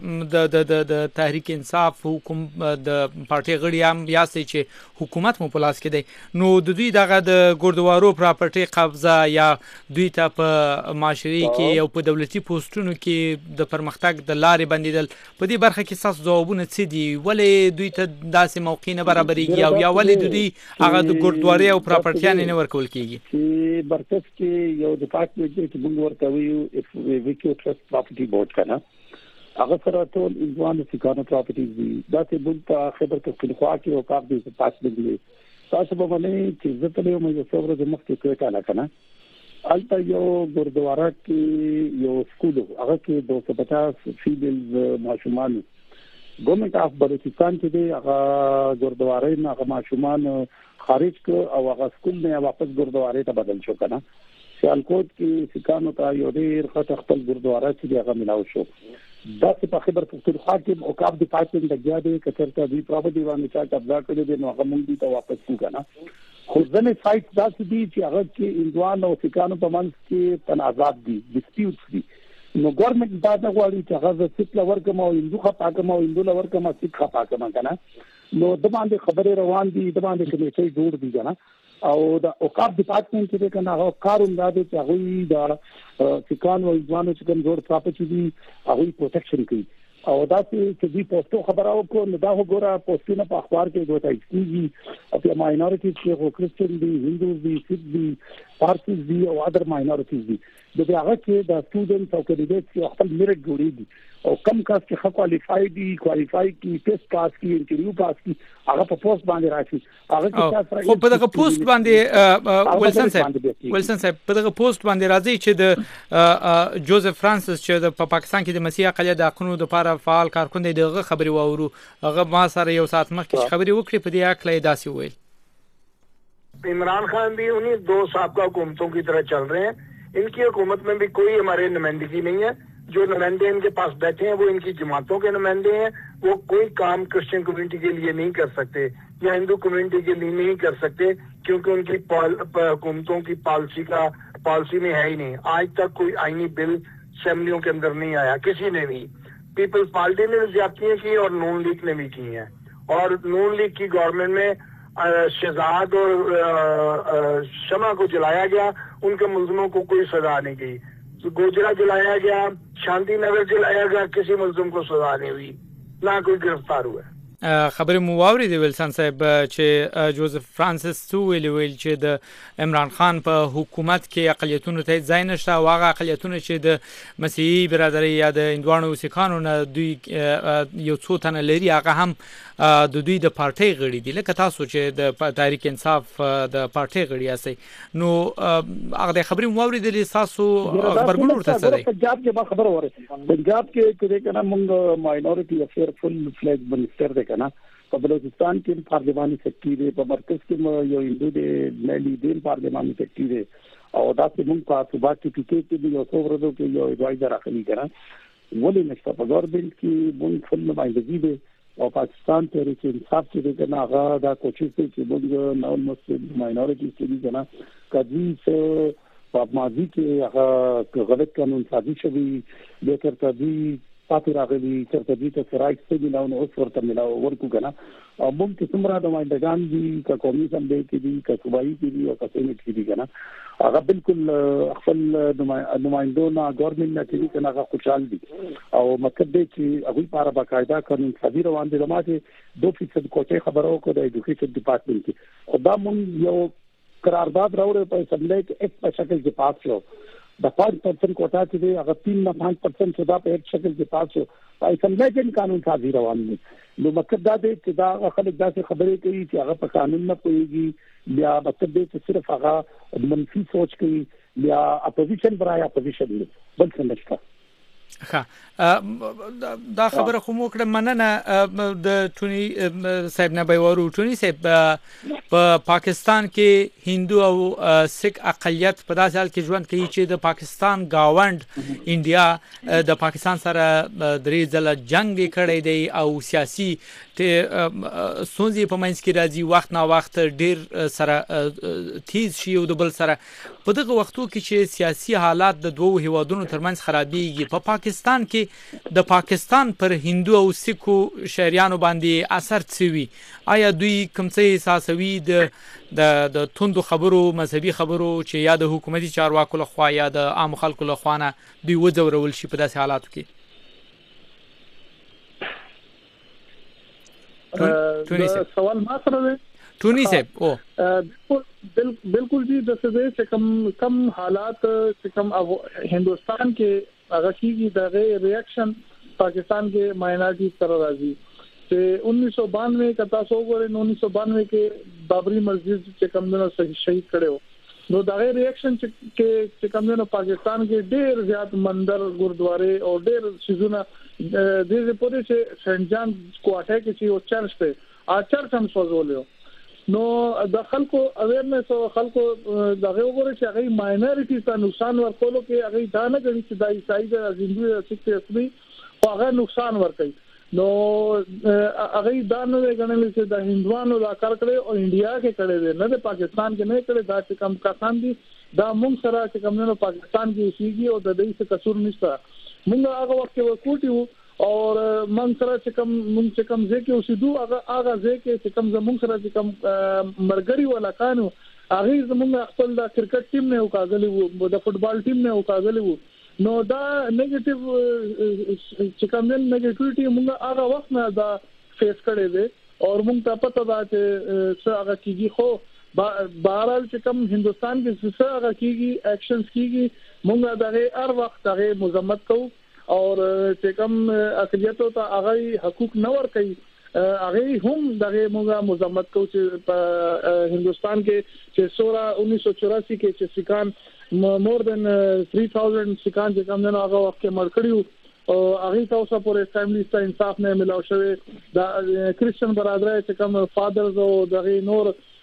[SPEAKER 1] د تحریک انصاف حکوم د پارټي غړي هم یاستي چې حکومت مو پلاس کړي نو د دوی دغه د ګوردوارو پراپرټي قبضه یا دوی ته په معاشري کې او په دولتي پوسټونو کې د پرمختګ د لارې بندیدل په دې برخه کې تاسو ځوابونه څه دي ولې دوی ته داسې موقع نه برابرېږي او یا ولې دوی هغه د ګوردواري او پراپرټیان نه ورکول کیږي
[SPEAKER 6] چې برکت کې یو ډپارټمنټ دی چې موږ ورته ویو ویکو ټرست پراپرټي بورډ کنه هغه سره ټول انځوان سکانو پراپرټیز دي دا چې موږ په خبر پختونخوا کې او کار دي په پاس دی تاسو به باندې چې زه ته یو مې څو ورځې مخکې کوټه کنه البته یو ګوردواره کې یو سکول هغه کې 250 فیمیل ماشومان ګورنمنت اف بلوچستان کې دی هغه ګوردواره نه هغه ماشومان خارج ک او هغه سکول نه واپس ګوردواره ته بدل شو کنه سیالکوټ کې سکانو ته یو ډیر خطر خپل ګوردواره چې هغه ملاو شو دا چې په خبر پختونخوا کې او کاب ډپارټمنټ لګیا دی کچرته دی پراپرټي باندې چا قبضه کړی دی نو هغه مونږ دې ته واپس کو کنه خو ځنې سایت داسې دي چې هغه کې انځوان او سکانو په منځ کې تنازعات دي ډسپیوټس دي نو ګورنمنت دا نه غواړي چې هغه سیټ لور کوم او اندو خپا کوم او اندو لور کوم سیټ خپا کوم کنه نو د باندې خبره روان دي د باندې کمیټې جوړ دي کنه او د اوقاف ډپارټمنټ کې کنه هغه کاروم دا چې هغه دا سکانو او انځوانو چې کوم جوړ پراپرټي دي هغه پروټیکشن کوي او دا چې دې پوسټو خبره وکړو نو دا وګوره پوسټونه په اخبار کې دوه کیږي او په ماینورټیز کې هو کرسچن دي هندو دي سیک دي پارسیز دي او اذر ماینورټیز دي د هغه کې د سټوډنټس او کینډیډیټس چې خپل میرټ جوړیږي او کم کاس چې خو کوالیفای کی ټیسټ پاس کی انټرویو پاس کی هغه په پوسټ باندې راشي هغه کې
[SPEAKER 1] خو په دغه پوسټ باندې ویلسن صاحب په دغه پوسټ باندې راځي چې د جوزف فرانسیس چې په پاکستان کې د مسیحي اقلیت د حقوقو لپاره فعال کارکوند دغه خبري واورو هغه ما سره یو ساعت مخکې خبري وکړي په دې اړه داسې ویل
[SPEAKER 7] इमरान खान भी उन्हीं 2 साबका हुकूमतों की तरह चल रहे हैं। इनकी हुकूमत में भी कोई हमारे नुमाइंदगी नहीं है। जो नुमाइंदे इनके पास बैठे हैं वो इनकी जमातों के नुमाइंदे हैं। वो कोई काम क्रिश्चियन कम्युनिटी के लिए नहीं कर सकते या हिंदू कम्युनिटी के लिए नहीं कर सकते, क्योंकि उनकी हुकूमतों की पॉलिसी में है ही नहीं। आज तक कोई आईनी बिल असेंबलियों के अंदर नहीं आया किसी ने भी। पीपल्स पार्टी ने भी ज्यादतियां की और नून लीग ने भी की हैं। और नून लीग की गवर्नमेंट में शहजाद और शमा को जलाया गया, उनके मुल्जिमों को कोई सजा नहीं गई। गोजरा जलाया गया, शांति नगर जलाया गया, किसी मुल्जिम को सजा नहीं हुई, ना कोई गिरफ्तार हुआ।
[SPEAKER 1] خبر مو واورید ویلسن صاحب چې جوزف فرانسیس تو ویل چې د عمران خان په حکومت کې اقلیتونو ته ځای نشته او هغه اقلیتونه چې د مسیحي برادرۍ یا د هندوانو سیکانو نه دوی یو څو تنه لري هغه هم د دوی د پارټۍ غړي دي. لکه تاسو چې د تحریک انصاف د پارټۍ غړي یاستئ، نو هغه د خبرې مو واورېدلې تاسو خبرګون ورته څه دی؟
[SPEAKER 6] پنجاب کې خبر اوره پنجاب کې کله کنه موږ ماینورټي افیر فل فلیج منسٹر دی کنه په بلوچستان کې پارلماني سیکټری دی، په مرکز کې یو هندو دی نلی دین پارلماني سیکټری دی او دا چې موږ په صوبا کې پکې کې یو څو ورځو کې یو ادوایزر راخلی کنه ولې نشته په گورنمنت کې موږ فل نمائندګي دی او پاکستان تحریک انصاف چې دی کنه هغه دا کوشش کوي چې موږ نو مسلم ماینورټي کې دي کنه کدي څه په ماضي کې هغه غلط قانون سازي شوی به تر دې پاتې راغلي چې دې ته سرایت څه دی نو اوس ورته ملاو ورکو کنه او موږ چې څومره د ماینډګان دي که قومي سمبلی کې دي که صوبایي کې دي او که سېنټ کې دي کنه هغه بالکل خپل نمائندونه گورنمنت نه کوي کنه هغه خوشحال دي او مطلب دی چې هغه لپاره باقاعده قانون سازي روان دي. دماغه 2% کوټه خبرو کو د ایډوکیشن ډپارټمنت کې خدا مونږ یو قرارداد راوړو په اسمبلی کې ایک په شکل کې پاس شو د 5% کوټه چې دی هغه 3.5% صدا په هیڅ شکل کې پاس شو په اسمبلی کې قانون سازي روان دي. نو مطلب دا دی چې دا خلک داسې خبرې کوي چې هغه په قانون نه پوهیږي، بیا مطلب دی چې صرف هغه منفي سوچ کوي، بیا اپوزیشن برای اپوزیشن دی بل څه نشته.
[SPEAKER 1] دا خبره خو مو کړم مننه د ټونی صاحب نه بيوارو. ټونی صاحب په پاکستان کې هندو او سیک اقلیت په داسې حال کې ژوند کوي چې د پاکستان گاوند انډیا د پاکستان سره درې ځله جنگ کړی دی او سیاسي سونځي په منځ کې راځي، وخت نا وخت ډیر سره تیز شي او د بل سره په دغه وختو کې چې سیاسي حالات د دوه هیوادونو ترمنځ خرابېږي. په پاکستان کې د پاکستان پر هندو او سیکو شهریانو باندې اثر څه وي؟ آیا دوی کوم څه احساسوي د توندو خبرو مذهبي خبرو چې یا د حکومتي چارواکو لخوا یا د عام خلکو لخوا نه دوی وځورول شي په داسې حالاتو کې؟
[SPEAKER 5] سوال ما سره دی
[SPEAKER 1] ټونی صاحب او
[SPEAKER 5] بالکل جی د څه چې کم حالات چې کم هندوستان کې هغه کیږي دغه ریاکشن پاکستان کې ماینورټی سره راځي چې 1992 کتا سو غره 1992 کې بابری مسجد چې کم نه شهید کړو نو دغه ریاکشن چې کم نه پاکستان کې ډېر زیات مندر ګردواره او ډېر شیزونه د دې پورې چې سنجان کوټه کې چې او چرچ په اچر سم سوزولیو نو د خلکو اویرنس او خلکو دغه وګوره چې هغه ماینورټی ته نقصان ورکولو کې هغه دا نه غواړي چې د عیسائی د هندو سیک اصلي هغه نقصان ورکړي. نو هغه دا نه غواړي چې د هندوانو دا کار کړي او انډیا کې کړي دي نه د پاکستان کې نه کړي دا چې کم کسان دي دا موږ سره چې کوم نه پاکستان کې اوسېږي او د دې څه قصور نشته. موږ هغه وخت کې وکوټیو اور من سره چې کوم ځکه اوسېدو هغه ځکه چې کوم زمون سره چې کوم مرګري ولا کانو هغه زمون خپل د کرکټ ټیم نه وکازلی وو د فوتبال ټیم نه وکازلی وو نو دا نیگیټیو چې کوم نیگیټیوټي موږ هغه وخت نه دا فیس کړی دی او موږ ته پته ده چې څه هغه کیږي خو بهرحال چې کوم هندستان کې څه هغه کیږي اکشنز کیږي موږ دغه هر وخت هغه مذمت کوو اور چې کوم اقلیتو ته هغه حقوق نه ورکړي هغه هم دغه موږ مذمت کوو چې په هندستان کې چې 1984 کې چې سکان مور دن 3000 سکان چې کوم نه هغه وخت کې مړ کړیو او هغه تاسو پورې فیملی ته انصاف نه ملاو شوی دا کریسچن برادرای چې کوم فادرز او دغه نور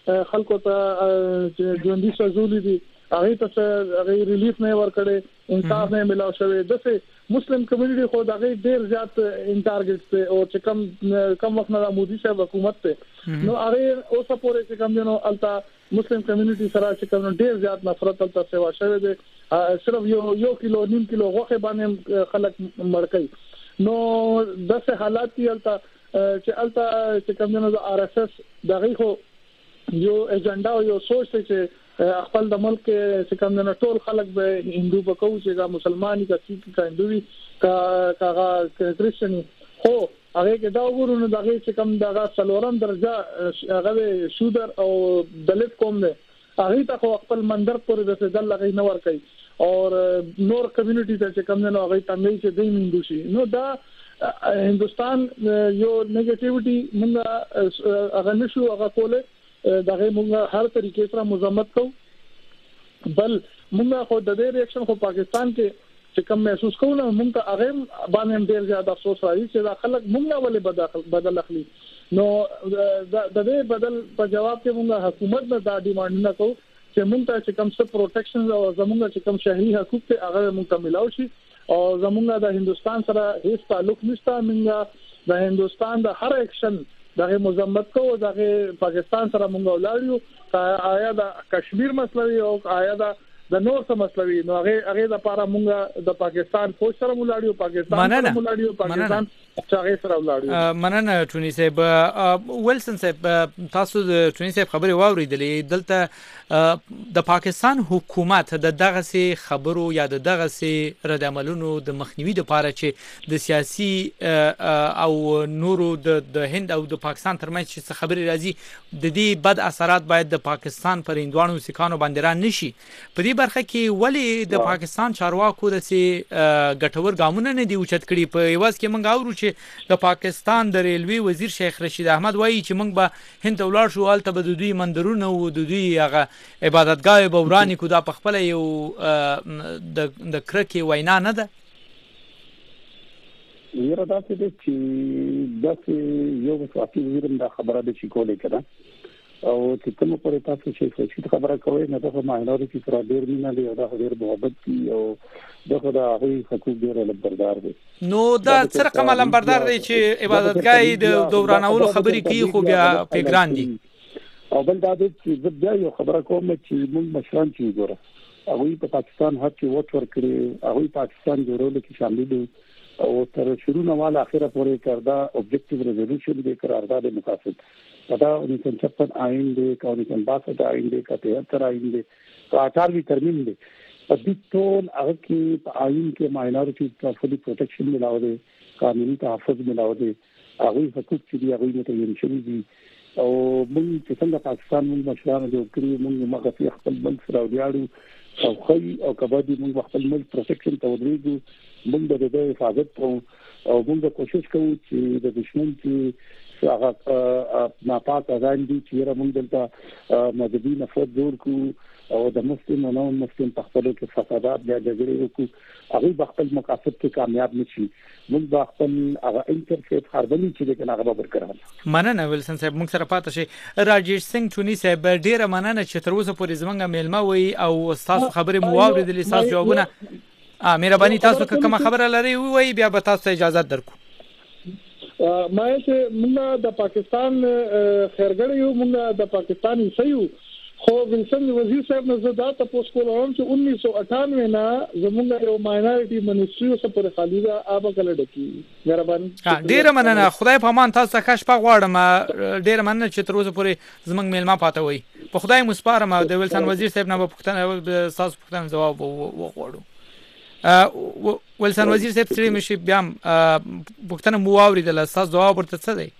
[SPEAKER 5] خلکو ته ژوندۍ سزولې دي هغه ته هغه ریلیف نه ورکړي انصاف نه ملاو شوی دغه مسلم کمیونټي خو دغه ډیر زیات انټارګټ ته او چې کم وخت نه مودي صاحب حکومت ته نو هغه اوس پورې چې کم نو التا مسلم کمیونټي سره چې کم ډیر زیات نفرت التا سیوا شوی دی صرف یو کیلو نیم کیلو غوخه باندې خلک مړکې نو دغه حالات دي التا چې کم نو د آر اس اس دغه خو یو ایجنډا او یو سوچ چې خپل د ملک چې کوم نه ټول خلک به هندو بکو چې دا مسلمانۍ کا سیک کا هندوی کا کریسچن خو هغه کې دا وګورو دغه چې کوم دغه څلورم درجه هغه شودر او دلت قوم نه هغه ته خپل منظر پورې د څه دل لغې نه ور کوي او نور کمیونټي ته چې کوم نه هغه تنګي چې دیم هندو شي نو دا هندستان یو نیگیټیویټي موږ هغه نشو هغه کوله دغه موږ هر طریقې سره مذمت کوو بل موږ خو د دې ریاکشن خو پاکستان کې چې کوم محسوس کوو نو موږ ته هغه باندې ډیر زیات افسوس راځي چې دا خلک موږ ولې بدل اخلي نو د دې بدل په جواب کې موږ حکومت نه دا ډیماند نه کوو چې موږ ته چې کوم څه پروټیکشن او زموږ چې کوم شهري حقوق ته هغه موږ ته ملاوي شي او زموږ د هندستان سره هیڅ تعلق نشته موږ د هندستان د هر اکشن دغه مذمت کو دغه پاکستان سره مونږ ولاړیو آیا د کشمیر مسلوي او آیا د نور څه مسلوي نو هغه د لپاره مونږ د پاکستان فوج سره ولاړیو پاکستان څنګه سره ولاړیو
[SPEAKER 1] مننه ټونی صاحب ویلسن صاحب تاسو د ټونی صاحب خبري واوریدلې دلته د پاکستان حکومت د دغه سي خبرو یا د دغه سي رد عملونو د مخنیوي لپاره چې د سیاسي او نورو د هند او د پاکستان ترمنځ چې خبري راځي د دې بد اثرات باید د پاکستان پر هندوانو سکانو باندې را نشي په دې برخه کې ولی د پاکستان چارواکو د سي ګټور ګامونه نه دی اوچت کړي په یواز کې منګ اورو چې د پاکستان د ریلوي وزیر شیخ رشید احمد وایي چې موږ به هند ولر شو الته به د دوی مندرونه او د دوی هغه عبادتګاه به ورانی کو دا په خپل یو د کرکې وینا نه ده
[SPEAKER 6] یره دا چې د یو وساتي وزیر د خبره د چی کولې کړه او چې کوم پرې تاسو چې خبره کوي نه دا ماینورټي سره ډیر نه دی دا ډیر محبت کی او دغه د هغه حقوق ډیر لبردار دي
[SPEAKER 1] نو دا سره کوم لمبردار دی چې عبادتګاه د دورانولو خبرې کوي خو بیا پیګران دي
[SPEAKER 6] او بل دا چې بیا یو خبره کوم چې موږ مشران چې ګوره هغه په پاکستان هر چې ووټ ورکړي هغه پاکستان جوړول کې شامل دي او تر شروع نه والا اخره پورې کردا اوبجیکټیو ریزولوشن د قرارداد مقاصد دا 1956 آئین دی کا 1962 آئین دی کا 73 آئین دی کا 18ویں ترمیم دی په دې ټول هغه کې په آئین کې ماینورټي ته فولي پروټیکشن ملاو دی قانوني تحفظ ملاو دی هغه حقوق چې دی هغه متعین شوی دي او موږ چې څنګه پاکستان موږ مشران جوړ کړی موږ مغفي خپل بل سره ویاړو او خی او کبادي موږ خپل ملک پروټیکشن ته ودرېږو موږ د حفاظت کوو او موږ کوشش کوو چې د دشمن چې هغه ناپاک ځان دي چې موږ دلته مذهبي نفرت جوړ کو او د مسلم او نون مسلم په خپل کې فسادات بیا جګړې وکړو هغه خپل مقاصد کې کامیاب نشي موږ خپل هغه انټرفیس خربلي چې هغه برقرار
[SPEAKER 1] مننه ویلسن صاحب موږ سره پاتې شي راجیش سنگ ټونی صاحب ډیره مننه چې تر اوسه پورې زمونږ میلمه وي او تاسو خبرې مو واوریدلې تاسو جوابونه مهرباني تاسو کومه خبره لري وای بیا به تاسو اجازه درکو
[SPEAKER 5] ما چې موږ د پاکستان خیرګړی یو موږ د پاکستان ایسایو خو ویلسن وزیر صاحب نه زدا تاسو کوم چې 1998 نه زموږ یو ماینورټي منسټری سره پر خالي دا آب کله ډکی مهرباني
[SPEAKER 1] ډیره مننه خدای په امان تاسو ښه شپه غواړم ډیره مننه چې تر اوسه پورې زموږ میلمه پاتې وای په خدای مسپارم د ویلسن وزیر صاحب نه پوښتنه تاسو پوښتنه جواب وغواړو ولسان وزیر صاحب ستړي مشي بیا پوښتنه مو واوریدل تاسو جواب ورته څه دی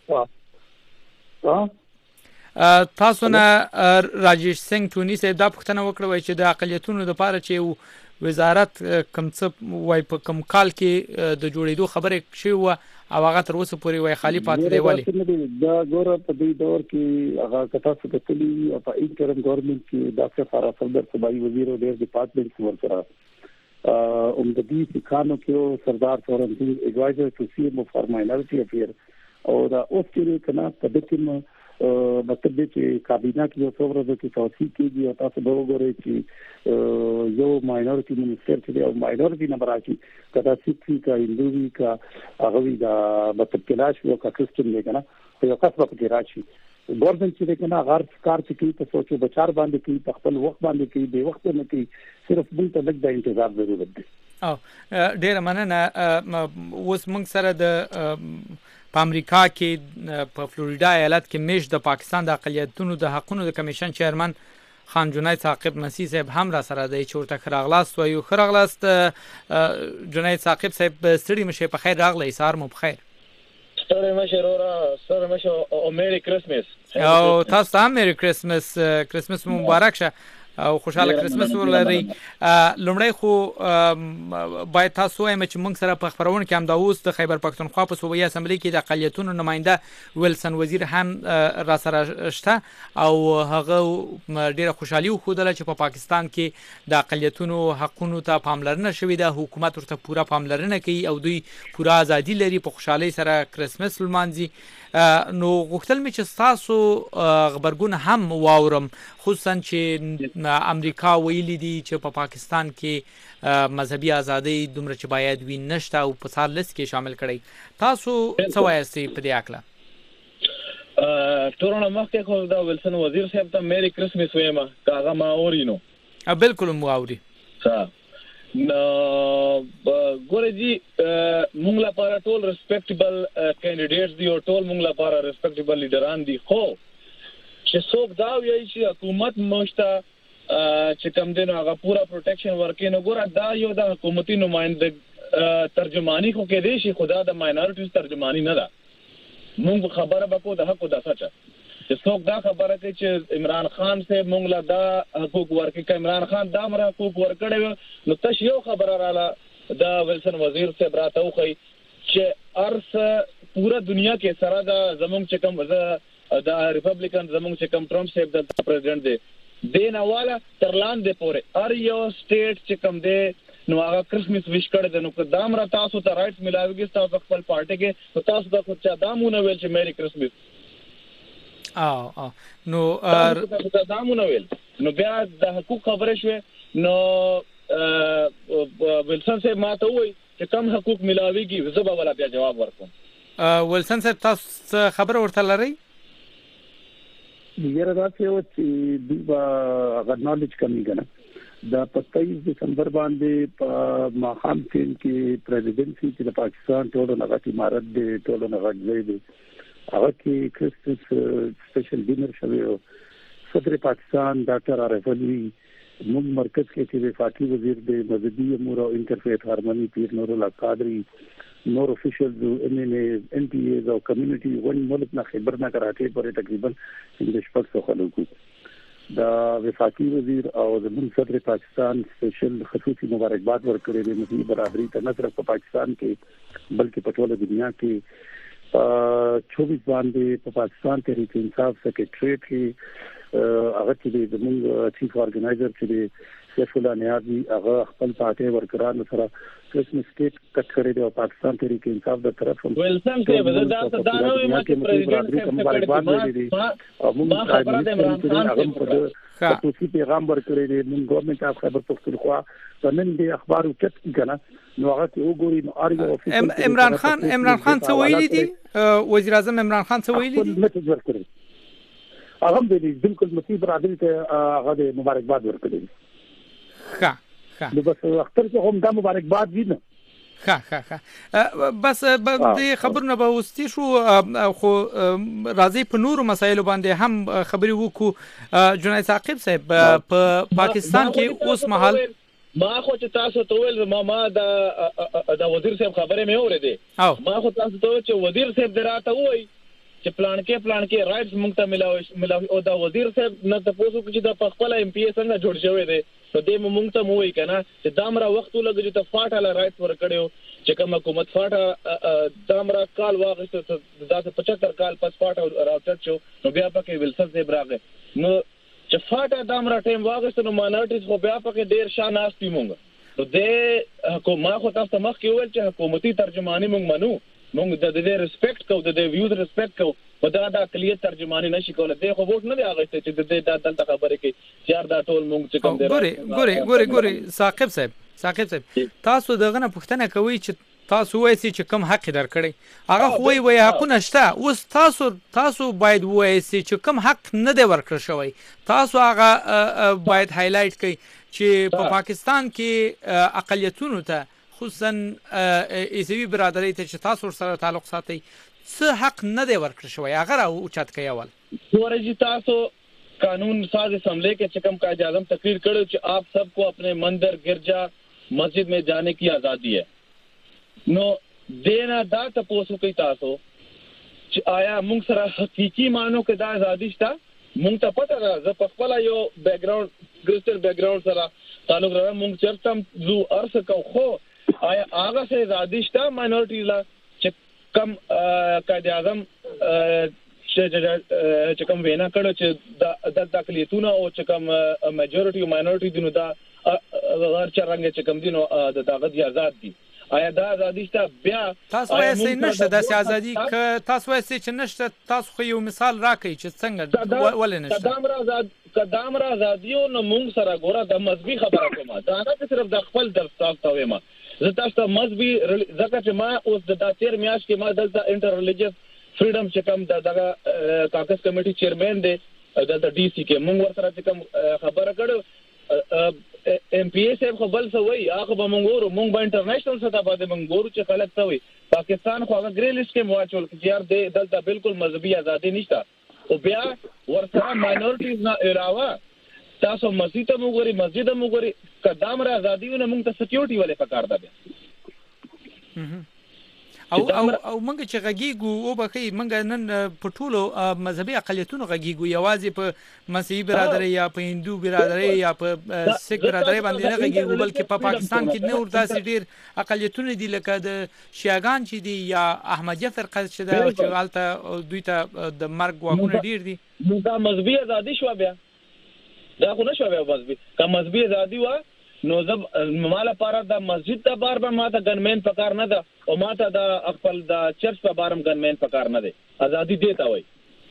[SPEAKER 1] تاسو نه راجیش سنگ ټونی صاحب دا پوښتنه وکړه چې د اقلیتونو لپاره چې وزارت کوم څه وای په کوم کال کې د جوړېدو خبره شوی و او هغه تر اوسه پورې وای خالی پاتې دی ولی
[SPEAKER 6] دا ګوره په دې دور کې هغه کتا څه کتلی په انټرم ګورنمنت کې ډاکټر فارغ صدر صوبایي وزیر او ډېر ډپارټمنټ ورسره د دې سکانو کې سردار فورنسي ایڈوایزر ټو سی ایم فار ماینورټي افیر او دا اوس کې کنا په دې کې مطلب دې چې کابینه کې یو څو ورځې کې توصیه کیږي او تاسو به وګورئ چې یو ماینورټي منسټر چې او ماینورټي نه براشي کدا سیکي کا هندوی کا هغه دا مطلب کلاش یو کا کرسچن دی کنه یو کس په کې راشي ګورنمنت چې کنه غار کار چې په سوچو بچار باندې کې په خپل وخت باندې کې د وخت نه کې صرف بل ته لږ د انتظار ضرورت دی.
[SPEAKER 1] ډیر مننه. اوس موږ سره د په امریکا کې په فلوریدا ایالت کې مش د پاکستان د اقلیتونو د حقوقو د کمیشن چیرمن خان جنید ثاقب مسیح صاحب هم را سره دی چې ورته خراغلاست و یو خراغلاست جنید ثاقب صاحب ستړي مشه په خیر راغلی سار مو په خیر.
[SPEAKER 8] ستړي مشه رورا ستړي مشه او میری کرسمس
[SPEAKER 1] او تاسو هم میری کرسمس مبارک شه او خوشاله کرسمس ولري. لومړی خو باید تاسو وایم چې موږ سره په خبرونه کې هم د اوس د خیبر پښتونخوا په صوبایي اسمبلی کې د اقلیتونو نماینده ویلسن وزیر هم را سره شته او هغه ډیره خوشحالي وښودله چې په پاکستان کې د اقلیتونو حقوقو ته پاملرنه شوې ده، حکومت ورته پوره پاملرنه کوي او دوی پوره ازادي لري په خوشحالي سره کرسمس لمانځي. نو غوښتل مې چې تاسو خبرګون هم واورم، خصوصا چې امریکا ویلي دي چې په پاکستان کې مذهبي ازادي دومره چې باید وي نشته او په سال لس کې شامل کړي. تاسو څه وایي په دې اړه؟
[SPEAKER 8] ټورنه مخکې خو دا ویلسن وزیر صاحب ته میری کرسمس وایم کاغه ما اورینو
[SPEAKER 1] بالکل مو اوري.
[SPEAKER 8] نو ګورې جی مونږ لپاره ټول ریسپیکټیبل کینډیډیټس دي او ټول مونږ لپاره ریسپیکټیبل لیډران دي، خو چې څوک دا وایي چې حکومت مشته چې کوم دی نو هغه پورا پروټیکشن ورکړي، نو ګوره دا یو د حکومتي نماینده ترجمانی خو کې دی چې خدا د ماینورټیز ترجمانی نه ده. مونږ خبره بکو د حق او د سچ چې څوک دا خبره کوي چې عمران خان سے مونږ لا دا حقوق ورکړي، عمران خان دا مر حقوق ورکړي نو تاسو یو خبره رااله دا ویلسن وزیر سے براته وخی چې ارس پورا دنیا کې سره دا زمونږ چې کوم دا ریپبلیکن زمونږ چې کوم ټرمپ صاحب د پریزیډنټ دی دین حواله تر لاندې پورې هر یو سټیټ چې کوم دی نو هغه کرسمس ویش کړی دی، نو دا مر تاسو ته رائټس ملاويږي تاسو خپل پارټي کې نو تاسو دا خو چا دامونه ویل چې میری کرسمس
[SPEAKER 1] نو
[SPEAKER 8] دامونه ویل نو بیا د حقوق خبره شوه. نو ویلسن صاحب ماته وایي چې کم حقوق ملاويږي زه به ولا بیا جواب ورکوم.
[SPEAKER 1] ویلسن صاحب تاسو خبر ورته لرئ؟
[SPEAKER 6] یره دا چې دوی به نالج کمی کنه د 25 دسمبر باندې په ماخام کې پریزیدنسي چې د پاکستان ټولو نغټي امارت دی ټولو نغټ دی هغه کې کرسمس سپیشل ډینر شوی او صدر پاکستان ډاکټر عارف علي موږ مرکز کې چې وفاقي وزیر د مذهبي امور او انټرفیث هارمونی پیر نور الله قادری نور افیشلز ان پی ایز او کمیونټي ون ملک نه خبر نه کراټي پورې تقریبا د شپږ خلکو دا وفاقي وزیر او د صدر پاکستان سپیشل خصوصي مبارکباد ورکړي د مسلمان برابرۍ ته نه صرف په پاکستان کې بلکې په ټوله دنیا کې 24 باندې په پاکستان تحریک انصاف سیکریټری کې هغه چې د موږ چیف ارګنایزر چې سیف الله نیازي هغه خپل پارټي ورکرانو سره کرسمس کیک کټ کړی دی او پاکستان تحریک انصاف د طرف هم
[SPEAKER 8] ویلسن صاحب دا نو ما چې پریزیډنټ صاحب
[SPEAKER 6] او موږ خبره د عمران خان هغه په پیغام ورکړی دی موږ ګورنمنت اف خیبر پختونخوا نن د اخبار چت کنه نو هغه وګوري نو ارګو
[SPEAKER 1] عمران خان څه ویلي دي؟ وزیر اعظم عمران خان څه ویلي دي؟
[SPEAKER 6] هغه د بالکل مسیح برادری ته هغه د مبارکباد ورکړي. نو بس اختر ته هم دا مبارکباد دي نه
[SPEAKER 1] بس د خبرونه به وستي شو خو راځي په نورو مسایلو باندې هم خبري وکړو. جنید ثاقب صاحب په پاکستان کې اوس مهال
[SPEAKER 8] ما خو چې تاسو ته ویل ما دا وزیر صاحب خبره مې اورېده ما خو تاسو ته چې وزیر صاحب دراته وای چې پلان کې رائټس مونږ ته ملاوي او دا وزیر صاحب نه تاسو چې د خپل ایم پی څنګه جوړ شوی دی نو دې مونږ ته موي کنه چې دامره وخت لګي ته فاټه رائټس ورکړیو چې کوم حکومت فاټه دامره کال واغسته د 75 کال پس فاټه راوټ شو نو بیا پکې ویلسن صاحب راغی نو چې فاټه دامره ټیم واغسته نو مانورټیز خو بیا پکې ډیر شان ناشتي مونږ نو د حکومت خو تاسو مخ کې ویل چې حکومتي ترجمانی مونږ منو مونږ د دې ریسپیکټ کوو د دې ویوز ریسپیکټ کوو په دا اقلیت ترجمانی نشي کولای دی خو ووټ نه دی اغشته چې د دلته خبره کوي چې دا ټول مونږ چې کوم
[SPEAKER 1] دی ګوري ثاقب صاحب تاسو دغه نه پوښتنه کوي چې تاسو وایي چې کوم حق درکړي هغه خو وایي حقونه شته اوس تاسو باید وایي چې کوم حق نه دی ورکړل شوی تاسو هغه باید هایلایټ کړئ چې په پاکستان کې اقلیتونو ته خصوصا عیسوي برادری ته چې تاسو سره تعلق ساتي څه حق نه دی ورکړل شوی هغه را اوچت کوي اول
[SPEAKER 8] ورجی تاسو قانون ساز اسمبلی کے چکم قائد اعظم تقریر کرو کہ آپ سب کو اپنے مندر گرجا مسجد میں جانے کی آزادی ہے نو دینا دا تپوسو کی تاسو آیا مونږ سره حقیقی مانو کې دا آزادی شته مونږ ته پته ده زه په خپل یو بیک گراوند ګرستر بیک گراوند سره تعلق لرم مونږ چرته زو ارس کو خو آیا هغه سه آزادی شته ماینورټی لا چې کم قائد اعظم چې کوم وینا کړو چې د اقلیتونو او چې کوم میجورټي او ماینورټي دینو دا هر چا رنګ چې کوم دینو د دغه دی آزاد دي آیا دا آزادی شته بیا
[SPEAKER 1] تاسو یې نشته د آزادی ک تاسو یې چې نشته تاسو خو یو مثال راکړئ چې څنګه ولې نشته
[SPEAKER 8] قدام را آزادیو نو مونږ سره ګوره د مذهبي خبره کومه دا نه صرف د خپل درس تاسو وایم زه تاسو ته مذهبي ځکه چې ما اوس د 13 میاشت کې ما دلته انټر ریلیجیس فریډم چې کوم دغه کاکس کمیټي چیرمن دی د ډي سي کې مونږ ورسره چې کوم خبره کړو ام پی ایس خو بل څه وایي هغه به مونږ ورو مونږ به انټرنیشنل سطح باندې مونږ ورو چې خلک څه وایي پاکستان خو هغه ګری لیست کې مواچول چې یار دلته بالکل مذهبي ازادي نشته او بیا ورسره ماینورټیز نه علاوه تاسو مسجد ته وګورئ قدام را ازادي ونه مونږ ته سکیورټي ولې پکار ده
[SPEAKER 1] او موږ چې غږیږو او بخې موږ نن په ټولو مذهبي اقلیتونو غږیږو یوازې په مسیحي برادری یا په هندو برادری یا په سیک برادری باندې نه غږیږو بلکې په پاکستان کې نور داسې ډیر اقلیتونه دي لکه د شیعاګان چې دي یا احمدیه فرقه چې ده چې هلته دوی ته د مرګ واقعونه ډیر دي
[SPEAKER 8] دا مذهبي ازادي شو بیا دا خو نه شو بیا مذهبي که مذهبي ازادي وا نو زب مالا پارا دا مسجد تا بار با ما تا گنمین پکار نه ده او ما تا دا خپل دا چرچ په بارم گنمین پکار نه ده ازادي دیتا وای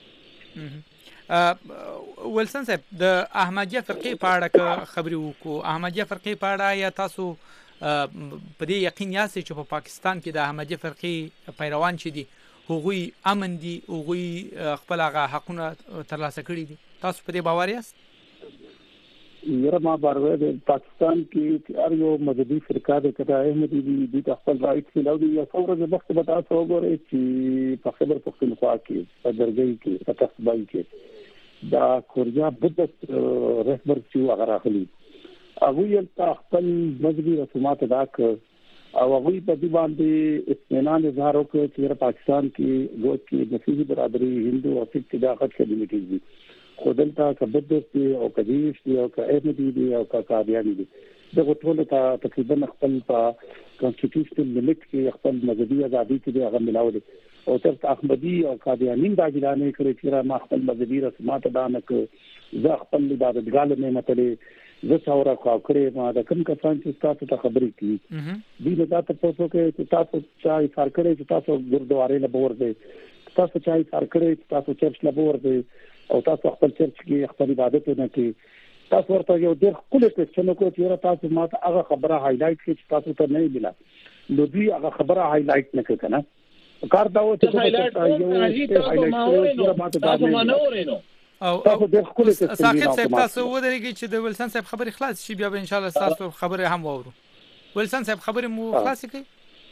[SPEAKER 1] ولسن صاحب د احمدیه فرقې په اړه خبرې وکړو احمدیه فرقې په اړه یا تاسو په دې یقین یاست چې په پاکستان کې د احمدیه فرقې پیروان چې دي هغوی امن دي هغوی خپل هغه حقونه ترلاسه کړي دي تاسو په دې باور یاست
[SPEAKER 6] یره ما باور دی پاکستان کې هر یو مذهبي فرقه د کدا احمدي دي د خپل رائټ خلاف دي یا څومره د وخت به تاسو وګورئ چې په خبر پښتونخوا کې په درګۍ کې په تخبای کې دا کوریا بدت رهبر چې هغه راغلي هغه یې خپل مذهبي رسومات ادا کړ او هغه په دې باندې اطمینان اظهار وکړ چې پاکستان کې ګوت کې مسیحي برادری هندو او سکھ د حق کمیونټیز دي خودلته کبدت دي او کدیش دي او کاحمدي دي او کاقادیانی دي دغه ټول ته تقریبا خپل په کانسټیټیوشنل لیمټ کې خپل مذهبي ازادي کې هغه ملاو دي او تر احمدي او قادیانی دا اعلان کړی چې ما خپل مذهبي رسومات ادا نه کړ زه خپل عبادتګاه نه متلې زه څاوره کړې ما د کوم کسان چې تاسو ته خبرې کړي دي دا تاسو کې چې تاسو چای فار کړی چې تاسو ګردوارې نه بور دي تاسو چای فار کړی چې تاسو چرچ نه بور دي او تاسو خپل چرچ کې خپل عبادت نه کوي تاسو ورته یو ډېر خپل کوېشن وکړو چې تاسو ماته هغه خبره هایلایټ کړئ چې تاسو ته نه ملا نو دوی هغه خبره هایلایټ نه کړه نه کار دا و چې تاسو ما نه اورینو
[SPEAKER 1] او ساقب صاحب تاسو ودرېږئ چې د ولسن صاحب خبرې خلاص شي بیا به ان شاء الله تاسو خبرې هم واورو ولسن صاحب خبرې مو خلاص کړئ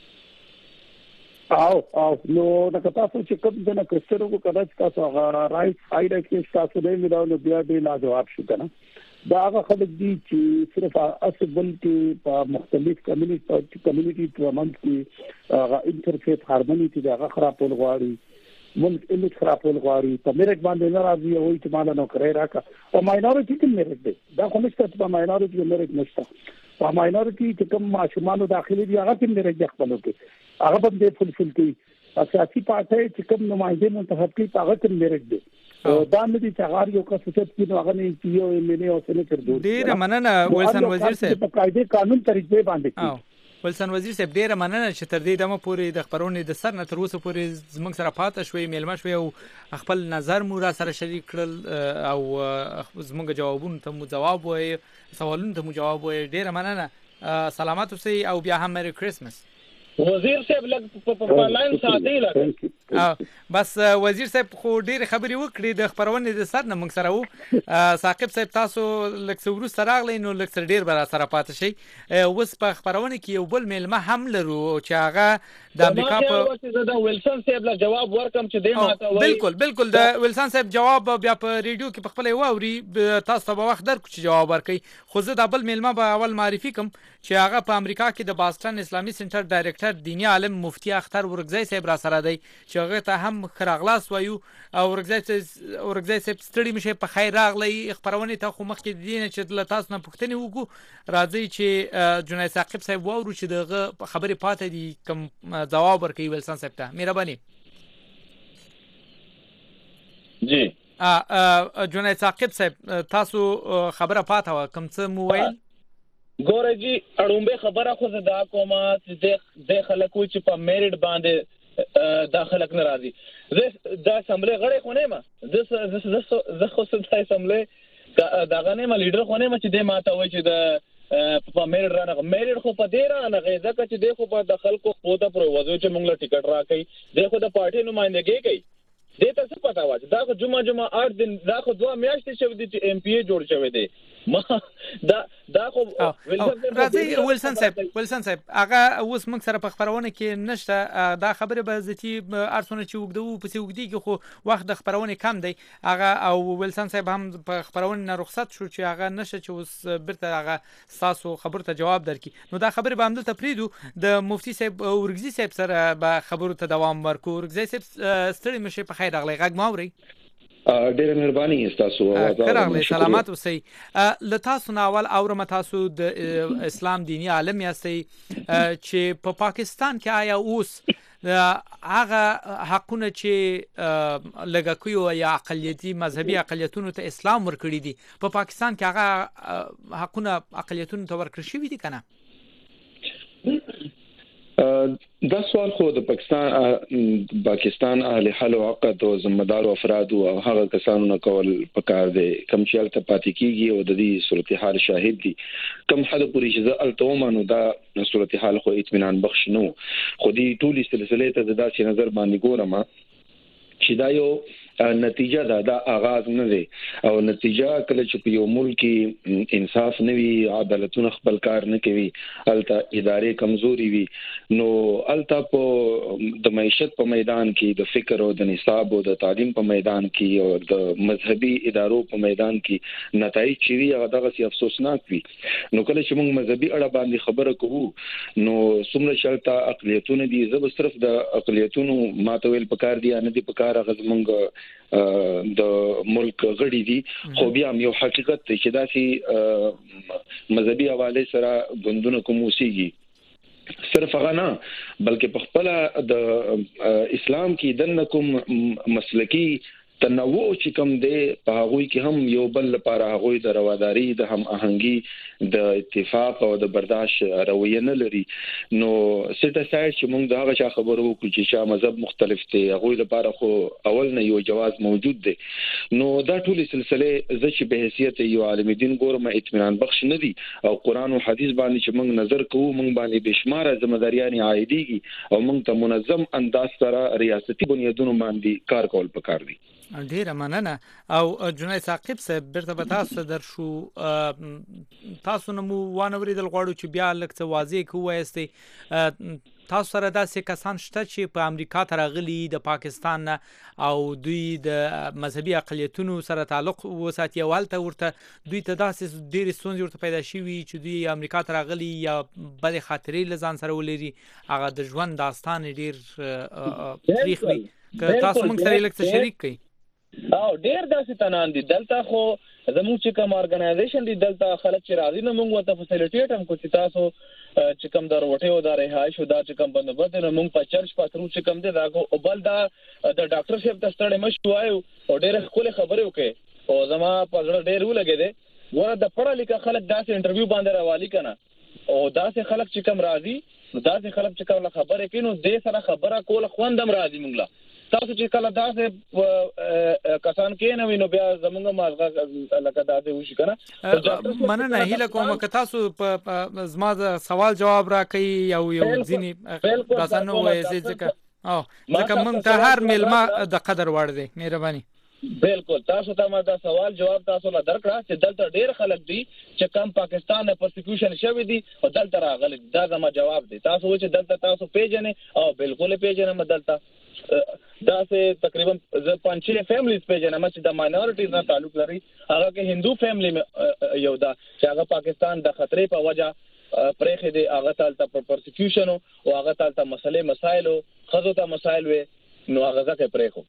[SPEAKER 6] او نو دا تاسو چې کوم څنګه کسترو کو کدا تاسو هغه رائټ سایډ کې تاسو نه ملاو نو بیا به لا جواب شو کنه دا هغه خلک دي چې صرف اسبل کې په مختلف کمیونټي ترمنځ کې هغه انټرفیس هارمونی چې هغه خرابول غواړي ملک امیج خرابول غواړي په میرټ باندې ناراضي وي چې مال نو کوي راکا او ماینورټي کې میرټ دی دا کوم څه په ماینورټي کې میرټ نشته په ماینورټي چې کوم ماشومان داخلي دي هغه کې میرټ خپلو کې هغه به دې فلفل کوي سیاسي پارټي چې کوم نمائنده منتخب کوي هغه کې میرټ دی دا نه دي چې هغه یو کس چې نو هغه نه کیو ملي او سنټر دوی
[SPEAKER 1] ډیر مننه ولسن وزیر صاحب
[SPEAKER 6] په قاعده قانون طریقې باندې
[SPEAKER 1] ولسن وزیر صاحب ډیره مننه چې تر دې دمه پورې د خبرونې د سر نه تر اوسه پورې زموږ سره پاتې شوي، میلمه شوي او خپل نظر مو را سره شریک کړل او زموږ جوابونو ته مو ځواب وایي، سوالونو ته مو جواب وایي. ډیره مننه، سلامات اوسئ او بیا هم مری کرسمس.
[SPEAKER 8] وزیر صاحب لږ په لاین ساتي لګ
[SPEAKER 1] بس وزیر صاحب خو ډېر خبرې وکړي د خبرونې د سر نه موږ سره وو. ثاقب صاحب تاسو لږ څه وروسته راغلی نو لږ څه ډېر به را سره پاتې شئ. اوس په خبرونه کې یو بل میلمه هم لرو چې هغه د امریکا په
[SPEAKER 8] د ویلسن صاحب له جواب ورکم چې دی ماته
[SPEAKER 1] وایي. بالکل د ویلسن صاحب جواب بیا په ریډیو کې په خپل واوري، تاسو ته به وخت درکړو چې جواب ورکړي. خو زه د بل میلمه به اول معرفي کوم چې هغه په امریکا کې د باستن اسلامي سنټر ډایریکټر دینی عالم مفتی اختر ورکزی صاحب را سره دی چې هغه ته هم خراغلاس وایو. او ورکزی صاحب ستړي مشه په خیر راغلی خبرونه ته، خو مخکې دینه چې له تاسو نه پوښتنه وکړو راځي چې جنید ثاقب صاحب واورو چې دغه خبرې پاتې دي کوم جواب ورکوي ویلسن صاحب ته. مهرباني
[SPEAKER 8] جی.
[SPEAKER 1] جنید ثاقب صاحب تاسو خبره پاتې و کوم څه مو ویل؟
[SPEAKER 8] ګوره جی اړومبه خبره خو دا کومه چې د خلکو چې په میریټ باندې دا خلک ناراضي. زه د اسمبلی غړی خو نه ما، زه خو د اسمبلی دغه نه ما لیډر خو نه ما چې د ماته وای چې د په میریټ رانه میریټ خو په دې رانه غیزه چې د خو په د خلکو خو ته پروازو چې موږ له ټیکټ راکې د خو د پارټي نمائندګي کوي. دې ته څه پتا و دا خو جمعه 8 دن دا خو 2 میاشتې شوه دي چې ام پی ای جوړ شوی دی. ما دا خو
[SPEAKER 1] راځي ویلسن صاحب هغه اوس موږ سره په خبرونه کې نشته. دا خبره به ذاتی ارسونه چې وګدو په سی وګدي کې خو وخت د خبرونه کم دی هغه، او ویلسن صاحب هم په خبرونه نه رخصت شو چې هغه نشه چې اوس برته هغه تاسو خبرو ته جواب درکې. نو دا خبره به هم دلته پریدو د مفتی صاحب ورګزی صاحب سره به خبرو ته دوام ورکو. ورګزی صاحب ستړي مشه په خیر راغلی، غږ ماوري.
[SPEAKER 9] ډېر مهرباني تاسو
[SPEAKER 1] راغلی، سلامات اوسئ. له تاسو نه اول اورم تاسو د اسلام دینی عالم یاستئ چې په پاکستان کې آیا اوس هغه حقونه چې لږکیو یا اقلیتي مذهبي اقلیتونو ته اسلام ورکړي دي په پاکستان کې هغه حقونه اقلیتونو ته ورکړل شوي دي کنه؟
[SPEAKER 9] دا سوال خو د پاکستان اهل حل او عقد او ذمہدار افراد او هغه کسانو نه کول پکار دي کوم چې الته پاتې کیږي او د دې صورتحال شاهد دي. کوم حد پوری چې التومانو دا صورتحال خو اطمینان بخش نو، خو دې ټولي سلسله ته د داسې نظر باندې ګورم چې دا یو نتیجه دا آغاز نه دی او نتیجه کله چې په یو ملک کې انصاف نه وي، عدالتونه خپل کار نه کوي، الته ادارې کمزوري وي، نو الته په د معیشت په میدان کې د فکر او د نصاب او د تعلیم په میدان کې او د مذهبي ادارو په میدان کې نتایج چې وي هغه دغه افسوسناک وي. نو کله چې موږ مذهبي اړه باندې خبره کوو نو څومره شلته اقلیتونه دي، زه صرف د اقلیتونو ماته ویل پکار دي نه دي پکار غږ موږ د ملک غړي دي، خو بیا یو حقیقت دی چې داسې مذهبي حواله سره غوندونه کوم وسیږي صرف هغه نه بلکې په خپل د اسلام کې دنه کوم مسلکی تنوع چې کوم دی په هغه کې هم یو بل لپاره هغه د رواداری د هم آهنګي د اتفاق او د برداشت رویه نه لري. نو سټه سایډ چې موږ دا هغه خبرو وکړو چې شاه مذهب مختلف دي هغه لپاره خو اول نه یو جواز موجود دی. نو دا ټولې سلسله ز چې به حیثیت یو عالم دین ګورم اطمینان بخش نه دي او قران او حدیث باندې چې موږ نظر کوو موږ باندې بشمار ځمداریان عائديږي او موږ ته منظم انداز سره ریاستي بنیادونو باندې کار کول پکار دي.
[SPEAKER 1] ډیره مننه. او جنید ثاقب صاحب برته به تاسو در شو تاسو نو وانه ورېدل غواړو چې بیا لکه څه واضح کوو تاسو سره داسې کسان شته چې په امریکا ته راغلي د پاکستان نه او دوی د مذهبي اقلیتونو سره تعلق وساتي او هلته ورته دوی ته داسې ډېرې ستونزې ورته پیدا شوي چې دوی امریکا ته راغلي یا بدې خاطرې له ځان سره ولري، هغه د ژوند داستان ډېر تاریخ وي. که تاسو موږ سره لږ څه شریک کړئ.
[SPEAKER 8] او ډیر داسې تنان دي دلته، خو زموږ چې کوم ارګنایزیشن دي دلته خلک چې راځي نو موږ ورته فیسیلیټیټ هم کوو چې تاسو چې کوم د روټي او د رهایش او دا چې کوم بندوبست نو موږ په چرچ پاترو چې کوم دي دا او بل دا د ډاکټر صاحب ته ستړي مشو وایو او ډېر خپل خبرې وکړي او زما په ځړ ډېر ولګي دي ور د پړه لیکه خلک داسې انټرویو باندې راوالي کنه او داسې خلک چې کم راځي نو داسې خلک چې کوم خبره کوي نو دې سره خبره کوله خوندم راځي موږ تاسو چې کله داسې کسان کې نه وینو بیا زمونږ مازغه لکه داسې وشي کنه
[SPEAKER 1] مننه هیله کوم که تاسو په زما سوال جواب راکړئ یو ځینی تاسو نو وایي ځکه موږ ته هر ملما د قدر وړ دی مهرباني
[SPEAKER 8] بالکل تاسو ته ما دا سوال جواب تاسو لا درکړه چې دلته ډېر خلک دي چې کم پاکستان نه پرسیکیوشن شوی دي او دلته راغلي دا زما جواب دی تاسو چې دلته تاسو پیژنې او بالکل پیژنې دلته دا سه تقریبا 5-6 فیملیز پیژنې چې د ماینورټیز نه تعلق لري هغه کې هندو فیملی یو دا چې هغه پاکستان د خطرې په وجه پرېخې دي هغه تلته پرسیکیوشن او هغه تلته مسایل خزو ته مسایل وي نو هغه ځکه پرېخو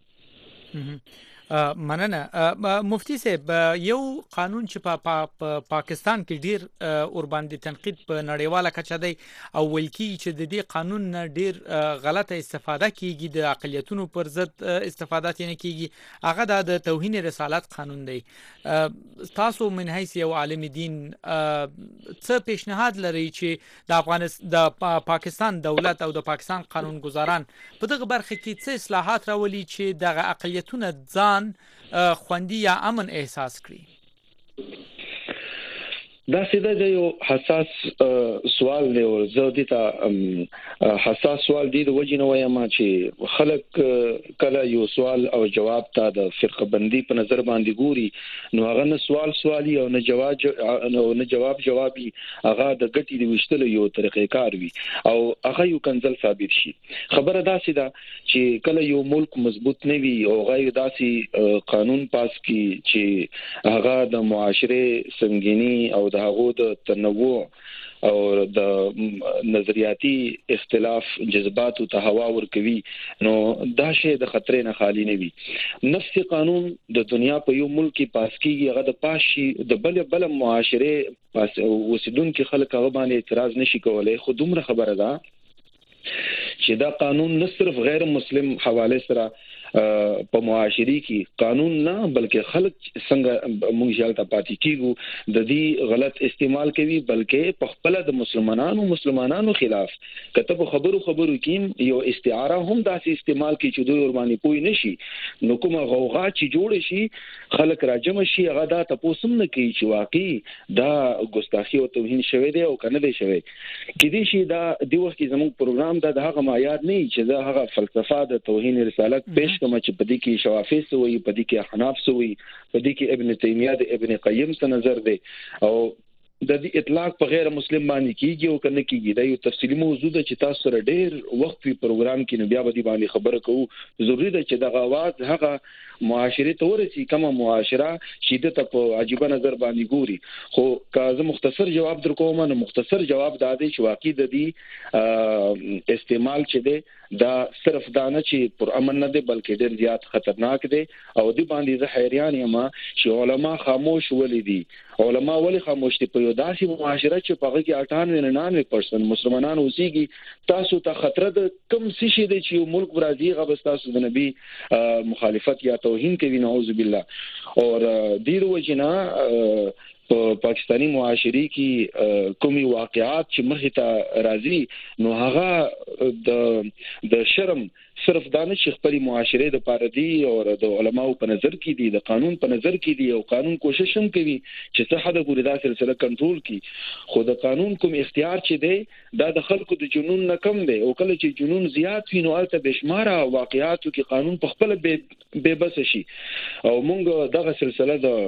[SPEAKER 1] مننه مفتی صاحب یو قانون چې په پاکستان کې ډیر اور باندې تنقید په نړیواله کچه دی او ولکي چې د دې قانون نه ډیر غلطه استفاده کیږي د اقلیتونو پر ضد استفاده نه کیږي هغه د توهین رسالت قانون دی تاسو من حیث یو عالم دین څه پیشنهاد لري چې د پاکستان دولت او د پاکستان قانونګذاران په دغه برخه کې څه اصلاحات راولي چې دغه اقلیتونه ځان خوندي یا امن احساس کړي
[SPEAKER 9] دا سیده د یو حساس سوال دی او زه د ته حساس سوال دی د وجې نه وایم چې خلک کله یو سوال او جواب ته د فرقه بندي په نظر باندې ګوري نو هغه نه سوالي او نه جوابي هغه د ګټي د وشتلو یو طریقې کار وي او هغه یو کنزل ثابت شي خبره دا سیده چې کله یو ملک مضبوط نه وي او غیر داسي قانون پاس کی چې هغه د معاشره سنگینی او د هغه د تنوع او د نظریاتي اختلاف جذباتو ته هوا ورکوي نو دا شی د خطرې نه خالی نه وي نفس قانون د دنیا په یو ملک کې پاس کیږي هغه د پاشي د بل معاشره پاس وسیدونکو خلک هغه باندې اعتراض نشي کولای خو دومره خبره ده چې دا قانون نه صرف غیر مسلم حواله سره په معاشري کې قانون نه بلکې خلک څنګه موږ ځالته پاتې کیږو د دې غلط استعمال کوي بلکې په خپل د مسلمانانو خلاف کته په خبرو کې یو استعاره هم داسې استعمال کوي چې دوی ور باندې پوي نشي نو کومه غوغا چې جوړ شي خلک راجم شي هغه دا تاسو نه کوي چې واقعي دا ګستاخی او توهین شوی دی او کنه دی شوی کدي شي دا د وخت زموږ پروګرام دا هغه معیار نه چې دا هغه فلسفه د توهین رسالت پیش کوم چې پدې کې شوافی سوی پدې کې حناف سوی پدې کې ابن تیمیه د ابن قیم څخه نظر دی او د دې اطلاق په غیر مسلم باندې کیږي او کنه کیږي دا یو تفصیلی موضوع ده چې تاسو سره ډېر وخت په پروګرام کې بیا به باندې خبره کوو ضروری ده چې د غواز هغه معاشره تورسي کومه معاشره چې د په عجيبه نظر باندې ګوري خو کازه مختصر جواب درکوم نو مختصر جواب دا دی چې واقعي د دې استعمال چې دی دا صرف دا نه چې پر امن نه دی بلکې ډېر زیات خطرناک دی او د باندې زه حیران یم چې علما خاموش ولې دي علما ولې خاموش دي په یو داسې معاشره چې په هغه کې 98-99% مسلمانان اوسېږي تاسو ته خطر د کم څه شي دی چې یو ملک راځي هغه تاسو د نبی مخالفت یا توهین کوي نعوذ بالله اور دیر وجنا په پاکستانی معاشري کې کومي واقعات چې مخې ته راځي نو هغه د شرم صرف دانش خپل معاشره د پاردي او د علماو په نظر کې دي د قانون په نظر کې دي او قانون کوشش هم کوي چې څه حد پورې دا سلسله کنټرول کړي خو د قانون کوم اختیار چې دی دا د خلکو د جنون نه کم دی او کله چې جنون زیات وي نو البته بشماره واقعاتو کې قانون په خپل به بس شي او مونږ دغه سلسله د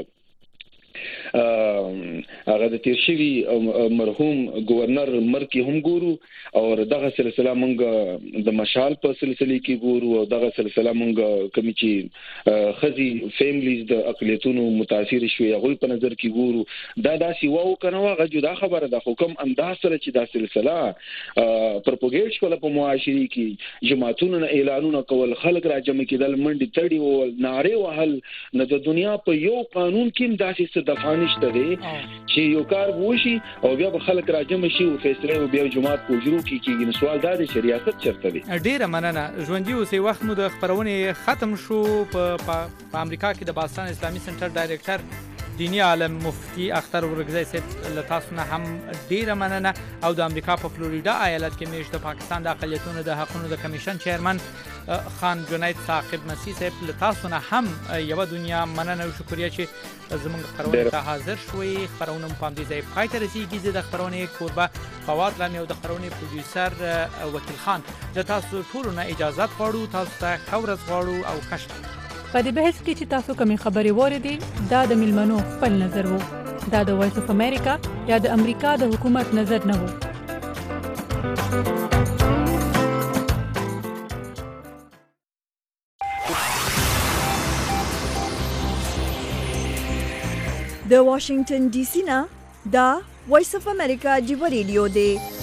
[SPEAKER 9] هغه د تیر شوی مرحوم گورنر مرکی هم ګورو او دغه سلسله مونږ د مشال په سلسله کې ګورو او دغه سلسله مونږ کوم چې خزي فیملیز د اقلیتونو متاثر شوی هغه په نظر کې ګورو دا داسي وو کنه هغه جدا خبره ده خو کوم انداز سره چې دا سلسله پروپاګیټ شول په معاشري کې جماعتونو اعلانونه کول خلک راجم کېدل منډي تړي او ناره وهل نه د دنیا په یو قانون کې داسې دفانشته دي چې یو کار وشي او بیا به خلک راجم شي او فیصله او بیا جماعت کوجرو کیږي نو سوال دا دی چې ریاست چرته دی
[SPEAKER 1] ډیره مننه ژوندۍ اوسې وخت مو د خبرونه ختم شو په امریکا کې د پاکستان اسلامي سنټر ډایریکټر دینی عالم مفتی اختر ورګزی صاحب له تاسو نه هم ډیره مننه او د امریکا په فلوریدا ایالت کې میشت د پاکستان د اقلیتونو د حقوقو د کمیشن چیرمن خان جنید ثاقب مسیح صاحب له تاسو نه هم یو دنیا مننه او شکریا چې زموږ خبرونه ته حاضر شوي. خبرونه په دې ځای پای ته رسیدي. د خبرونه کوربه فواد لمی او د خبرونه پروډوسر وکیل خان د تاسو ټول نه اجازه غواړو. تاسو ته خبرز غواړو او خشت
[SPEAKER 10] په دې بحث کې چې تاسو کومې خبرې وریدي دا د ملمنو خپل نظر وو. دا د وایس اف امریکا یا د امریکا د حکومت نظر نه وو.
[SPEAKER 11] د واشنگټن ډي سي نه دا وایس اف امریکا دی ریډیو دی.